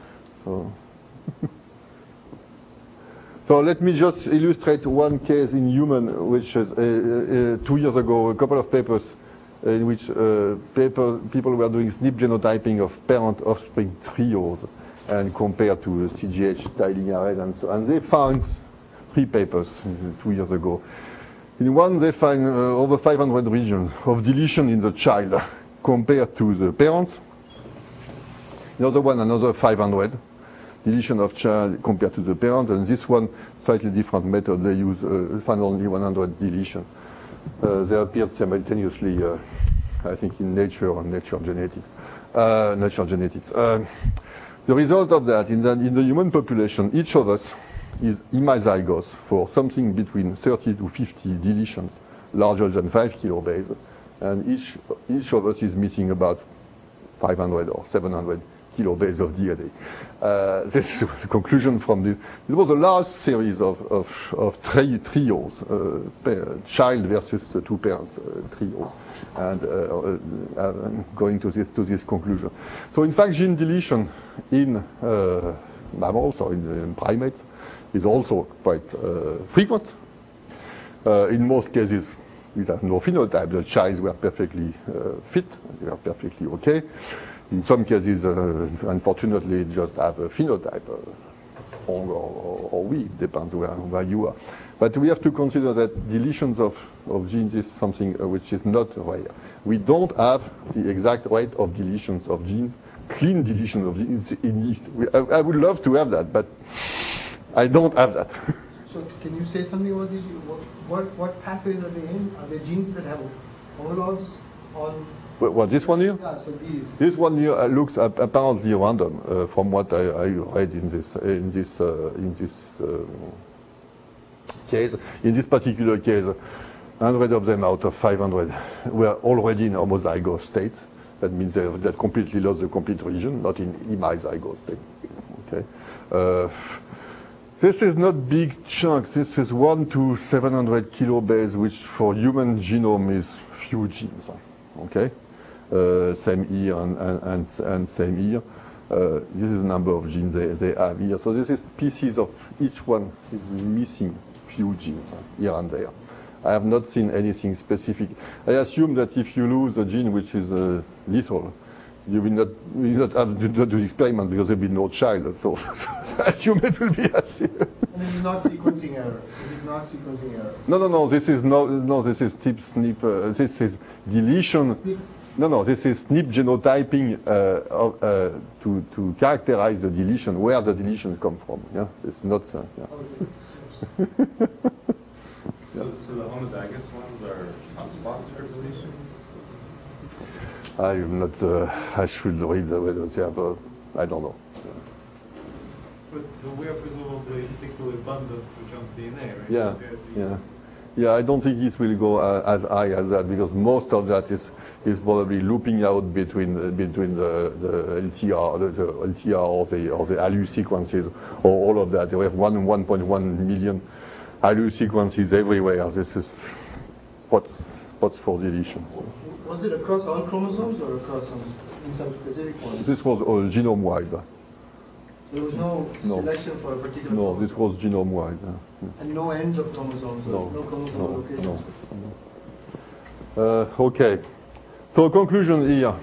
So let me just illustrate one case in human, which is 2 years ago, a couple of papers in which people were doing SNP genotyping of parent-offspring trios and compared to CGH tiling array and so on. And they found 3 papers 2 years ago. In one, they find over 500 regions of deletion in the child compared to the parents. Another one, another 500 deletion of child compared to the parent. And this one, slightly different method. They use find only 100 deletion. They appeared simultaneously, I think, in Nature and Nature Genetics. The result of that, in the human population, each of us is hemizygous for something between 30 to 50 deletions larger than 5 kilobase, and each of us is missing about 500 or 700 kilobase of DNA. This is the conclusion from this. It was a large series of trios, child versus the 2 parents trios, and going to this conclusion. So in fact, gene deletion in mammals or in primates is also quite frequent. In most cases, we have no phenotype. The childs were perfectly fit, they were perfectly okay. In some cases, unfortunately, just have a phenotype, strong or weak, depends where you are. But we have to consider that deletions of genes is something which is not rare. We don't have the exact rate of deletions of genes, clean deletion of genes in yeast. I would love to have that, but I don't have that.
So can you say something about these? What pathways are they in? Are they genes that have homologs on?
What, this one here?
Yeah, so these.
This one here looks apparently random, from what I read in this case. In this particular case, 100 of them out of 500 were already in homozygous state. That means they completely lost the complete region, not in hemizygous state. Okay. This is not big chunks. This is 1 to 700 kilobase, which for human genome is few genes. Okay. Same here and same here. This is the number of genes they have here. So this is pieces of each one is missing few genes here and there. I have not seen anything specific. I assume that if you lose a gene which is lethal, you will not have to do the experiment because there will be no child. So I assume it will be as.
And this is not sequencing error. This is not sequencing error.
No. This is This is SNP. This is deletion.
SNP.
No. This is SNP genotyping to characterize the deletion, where the deletion come from. Yeah, it's not. Yeah.
Okay.
So the homozygous ones are hotspots for deletion?
I'm not. I should read whether they have. I don't know.
But we are presumably particularly abundant for junk DNA, right?
Yeah. I don't think this will go as high as that because most of that is probably looping out between the LTR or the ALU sequences or all of that. We have 1.1 million ALU sequences everywhere. This is what's for deletion.
Was it across all chromosomes or across some specific ones?
This was all genome-wide.
There was no selection for a particular
No,
chromosome.
this was genome-wide.
And no ends of chromosomes, no chromosomal locations.
Okay. So conclusion here.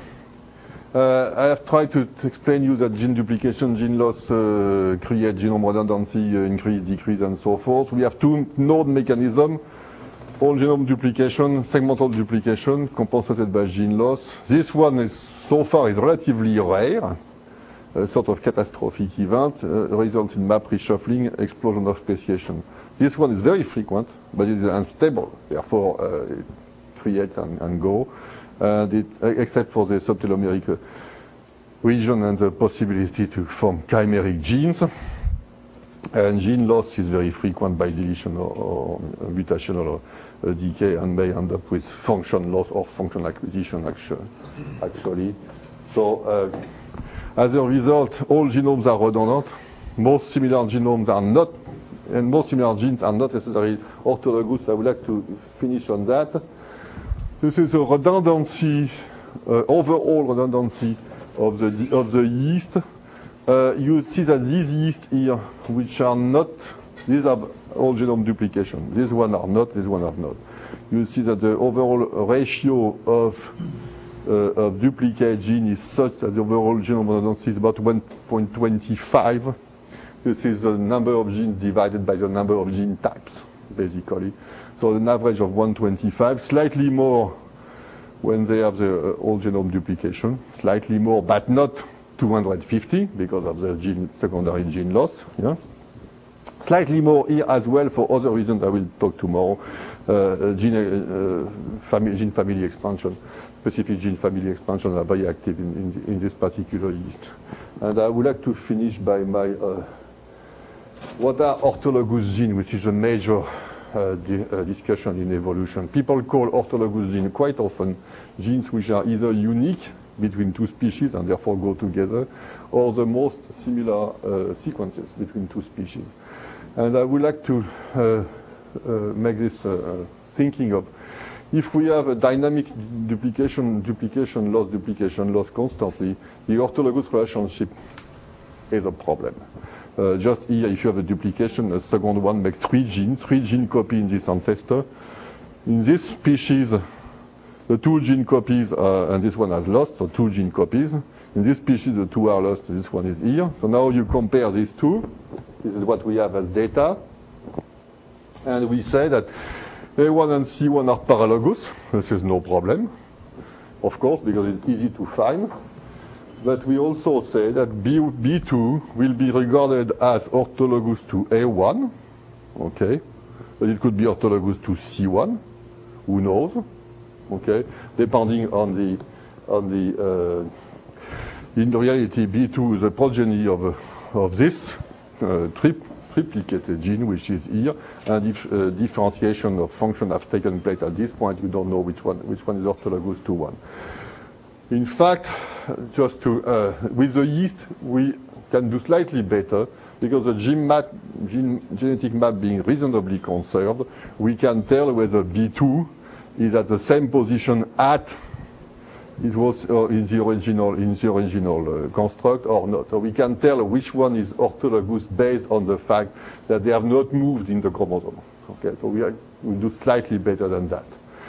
I have tried to explain you that gene duplication, gene loss create genome redundancy, increase, decrease, and so forth. We have two known mechanisms: whole genome duplication, segmental duplication, compensated by gene loss. This one is so far is relatively rare, a sort of catastrophic event, result in map reshuffling, explosion of speciation. This one is very frequent, but it is unstable. Therefore, it creates and go. Except for the subtelomeric region and the possibility to form chimeric genes. And gene loss is very frequent by deletion or mutational decay and may end up with function loss or function acquisition actually. So as a result, all genomes are redundant. Most similar genomes are not, and most similar genes are not necessarily orthologous. I would like to finish on that. This is a redundancy, overall redundancy of the yeast. You see that these yeast here, which are not, these are all genome duplication. These one are not, these one are not. You see that the overall ratio of duplicate gene is such that the overall genome redundancy is about 1.25. This is the number of genes divided by the number of gene types, basically. So an average of 125, slightly more when they have the whole genome duplication, slightly more, but not 250 because of the secondary gene loss. Yeah? Slightly more here as well for other reasons I will talk tomorrow. Gene family expansion, specific gene family expansion are very active in this particular yeast. And I would like to finish by my what are orthologous genes, which is a major discussion in evolution. People call orthologous genes quite often genes which are either unique between two species and therefore go together, or the most similar sequences between two species. And I would like to make this thinking of if we have a dynamic duplication loss constantly, the orthologous relationship is a problem. Just here, if you have a duplication, a second one makes three gene copy in this ancestor. In this species, the two gene copies, and this one has lost, so two gene copies. In this species, the two are lost, this one is here. So now you compare these two. This is what we have as data. And we say that A1 and C1 are paralogous. This is no problem, of course, because it's easy to find. But we also say that B2 will be regarded as orthologous to A1, okay? But it could be orthologous to C1, who knows, okay? Depending on the in reality, B2 is a progeny of this triplicated gene, which is here, and if differentiation of function has taken place at this point, you don't know which one is orthologous to one. In fact, just to with the yeast, we can do slightly better because the genetic map being reasonably conserved, we can tell whether B2 is at the same position at it was in the original construct or not. So we can tell which one is orthologous based on the fact that they have not moved in the chromosome. Okay, so we do slightly better than that.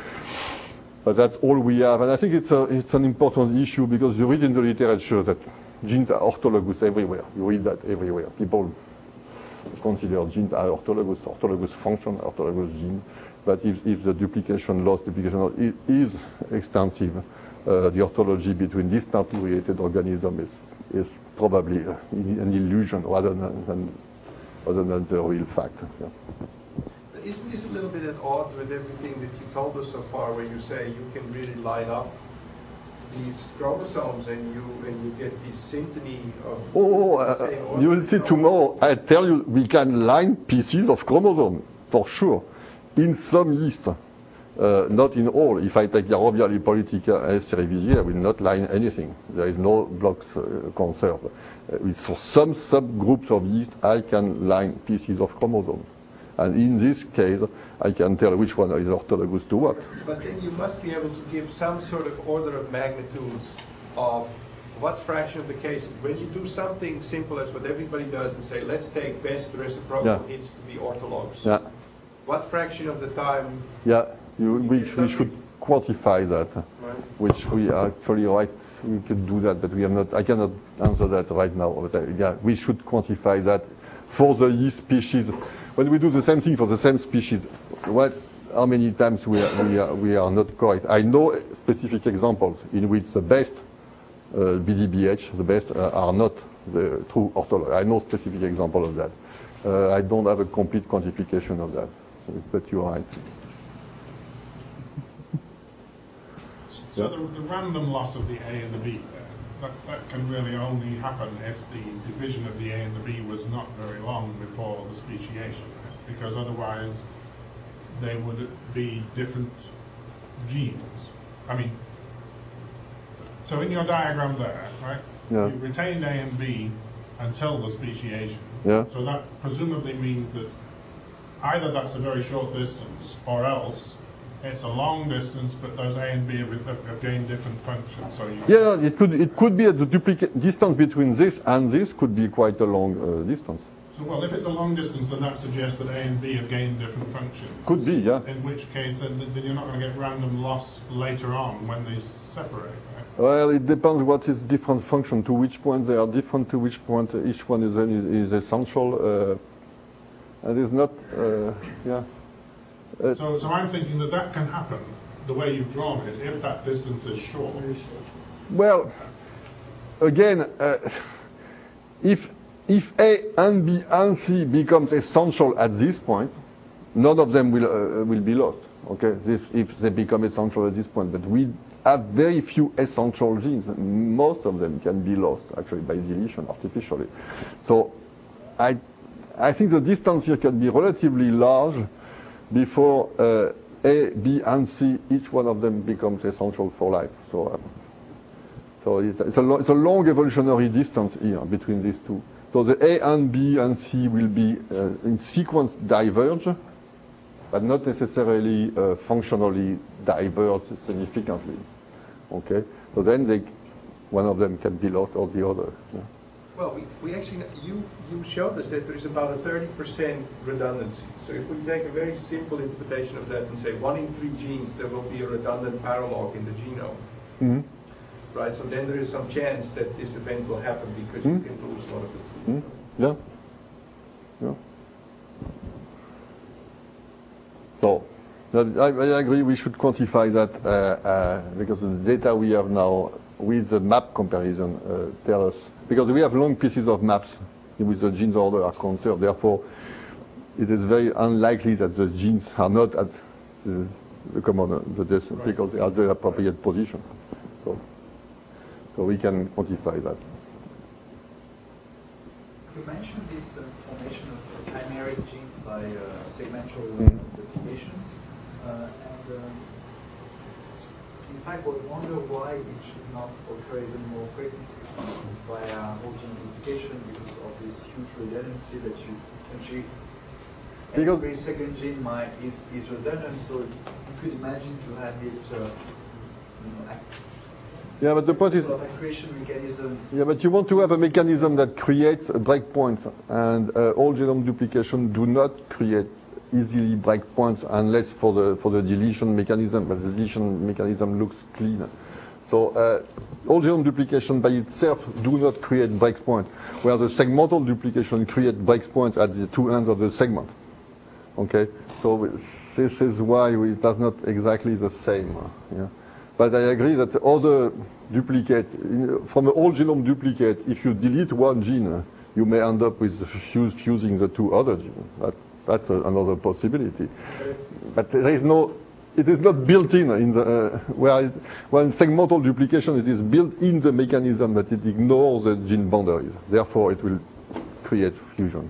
But that's all we have, and I think it's an important issue because you read in the literature that genes are orthologous everywhere. You read that everywhere. People consider genes are orthologous function, orthologous gene. But if the duplication loss is extensive, the orthology between distantly related organisms is probably an illusion rather than the real fact. Yeah.
Isn't this a little bit at odds with everything that you told us so far, where you say you can really line up these chromosomes and you get this symphony of...
you will see tomorrow. I tell you, we can line pieces of chromosome for sure in some yeast, not in all. If I take Yarobia lipolytica and cerevisiae, I will not line anything. There is no blocks conserved. For some subgroups of yeast, I can line pieces of chromosomes. And in this case, I can tell which one is orthologous to what.
But then you must be able to give some sort of order of magnitudes of what fraction of the cases, when you do something simple as what everybody does and say, let's take best reciprocal hits to be orthologs.
Yeah.
What fraction of the time?
Yeah, we should quantify that,
right.
Which we are actually right. We could do that, but we have not. I cannot answer that right now. But yeah, we should quantify that for the yeast species. When we do the same thing for the same species, how many times we are not correct? I know specific examples in which the best BDBH, the best are not the true ortholog. I know specific example of that. I don't have a complete quantification of that, but you're right.
So the random loss of the A and the B, that can really only happen if the division of the A and the B was not very long before the speciation, because otherwise they would be different genes. I mean, so in your diagram there, right, you've retained A and B until the speciation.
Yeah.
So that presumably means that either that's a very short distance, or else it's a long distance, but those A and B have gained different functions. So
it could be the duplicate distance between this and this could be quite a long distance.
So well, if it's a long distance, then that suggests that A and B have gained different functions.
Could be, yeah.
In which case, then you're not going to get random loss later on when they separate, right?
Well, it depends what is different function. To which point they are different. To which point each one is essential. And is not, yeah.
So I'm thinking that can happen the way you've drawn it if that distance is short.
Well, again, if A and B and C becomes essential at this point, none of them will be lost. Okay, if they become essential at this point, but we have very few essential genes. Most of them can be lost actually by deletion artificially. So I think the distance here can be relatively large before A, B, and C, each one of them becomes essential for life. So it's a long evolutionary distance here between these two. So the A and B and C will be in sequence diverge, but not necessarily functionally diverge significantly. Okay, so then one of them can be lost or the other. Yeah.
Well, we actually, you showed us that there is about a 30% redundancy. So if we take a very simple interpretation of that and say 1 in 3 genes, there will be a redundant paralog in the genome.
Mm-hmm.
Right, so then there is some chance that this event will happen because you can lose one of the two.
Yeah. Yeah. So, I agree we should quantify that because the data we have now with the map comparison tell us, because we have long pieces of maps in which the genes order are conserved. Therefore, it is very unlikely that the genes are not at the common distance because they are the appropriate position. So we can quantify that.
You mentioned this formation of chimeric genes by segmental duplication, in fact, I wonder why it should not occur even more frequently via whole genome duplication because of this huge redundancy that you essentially every second gene is redundant. So you could imagine to have it.
Yeah, but the point is,
mechanism.
Yeah, but you want to have a mechanism that creates a breakpoint, and all genome duplication do not create easily breakpoints unless for the deletion mechanism, but the deletion mechanism looks clean. So all genome duplication by itself do not create breakpoint, where the segmental duplication creates breakpoints at the two ends of the segment. Okay, so this is why it does not exactly the same. Yeah. But I agree that other duplicates, from the whole genome duplicate, if you delete one gene, you may end up with fusing the two other genes. That's another possibility. But there is it is not built in the, when segmental duplication, it is built in the mechanism that it ignores the gene boundaries. Therefore, it will create fusion.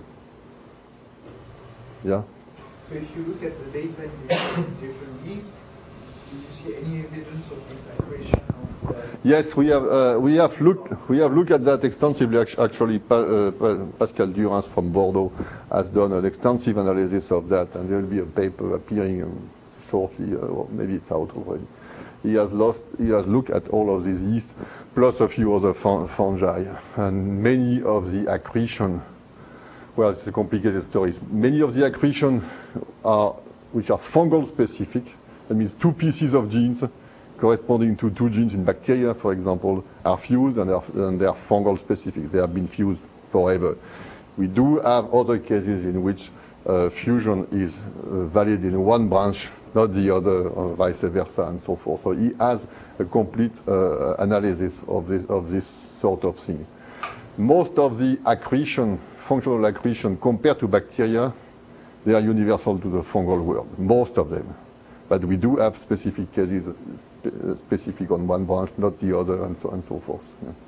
Yeah?
So if you look at the data in the different yeasts, do you see any evidence of this accretion of?
Yes, we have looked at that extensively. Actually, Pascal Durance from Bordeaux has done an extensive analysis of that, and there will be a paper appearing shortly, or maybe it's out already. He has looked at all of these yeasts plus a few other fungi. And many of the accretion, well, it's a complicated story. Many of the accretion which are fungal specific. That means two pieces of genes corresponding to two genes in bacteria, for example, are fused and they are fungal specific. They have been fused forever. We do have other cases in which fusion is valid in one branch, not the other, or vice versa, and so forth. So he has a complete analysis of this sort of thing. Most of the accretion, functional accretion, compared to bacteria, they are universal to the fungal world. Most of them. But we do have specific cases, specific on one branch, not the other, and so on and so forth.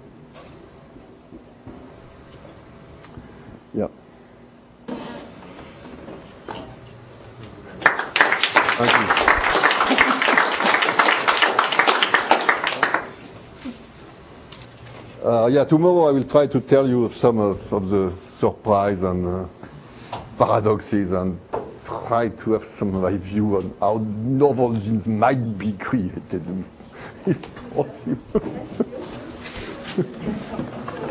Yeah. Thank you. Tomorrow I will try to tell you some of the surprise and paradoxes and try to have some of my view on how novel genes might be created, if possible.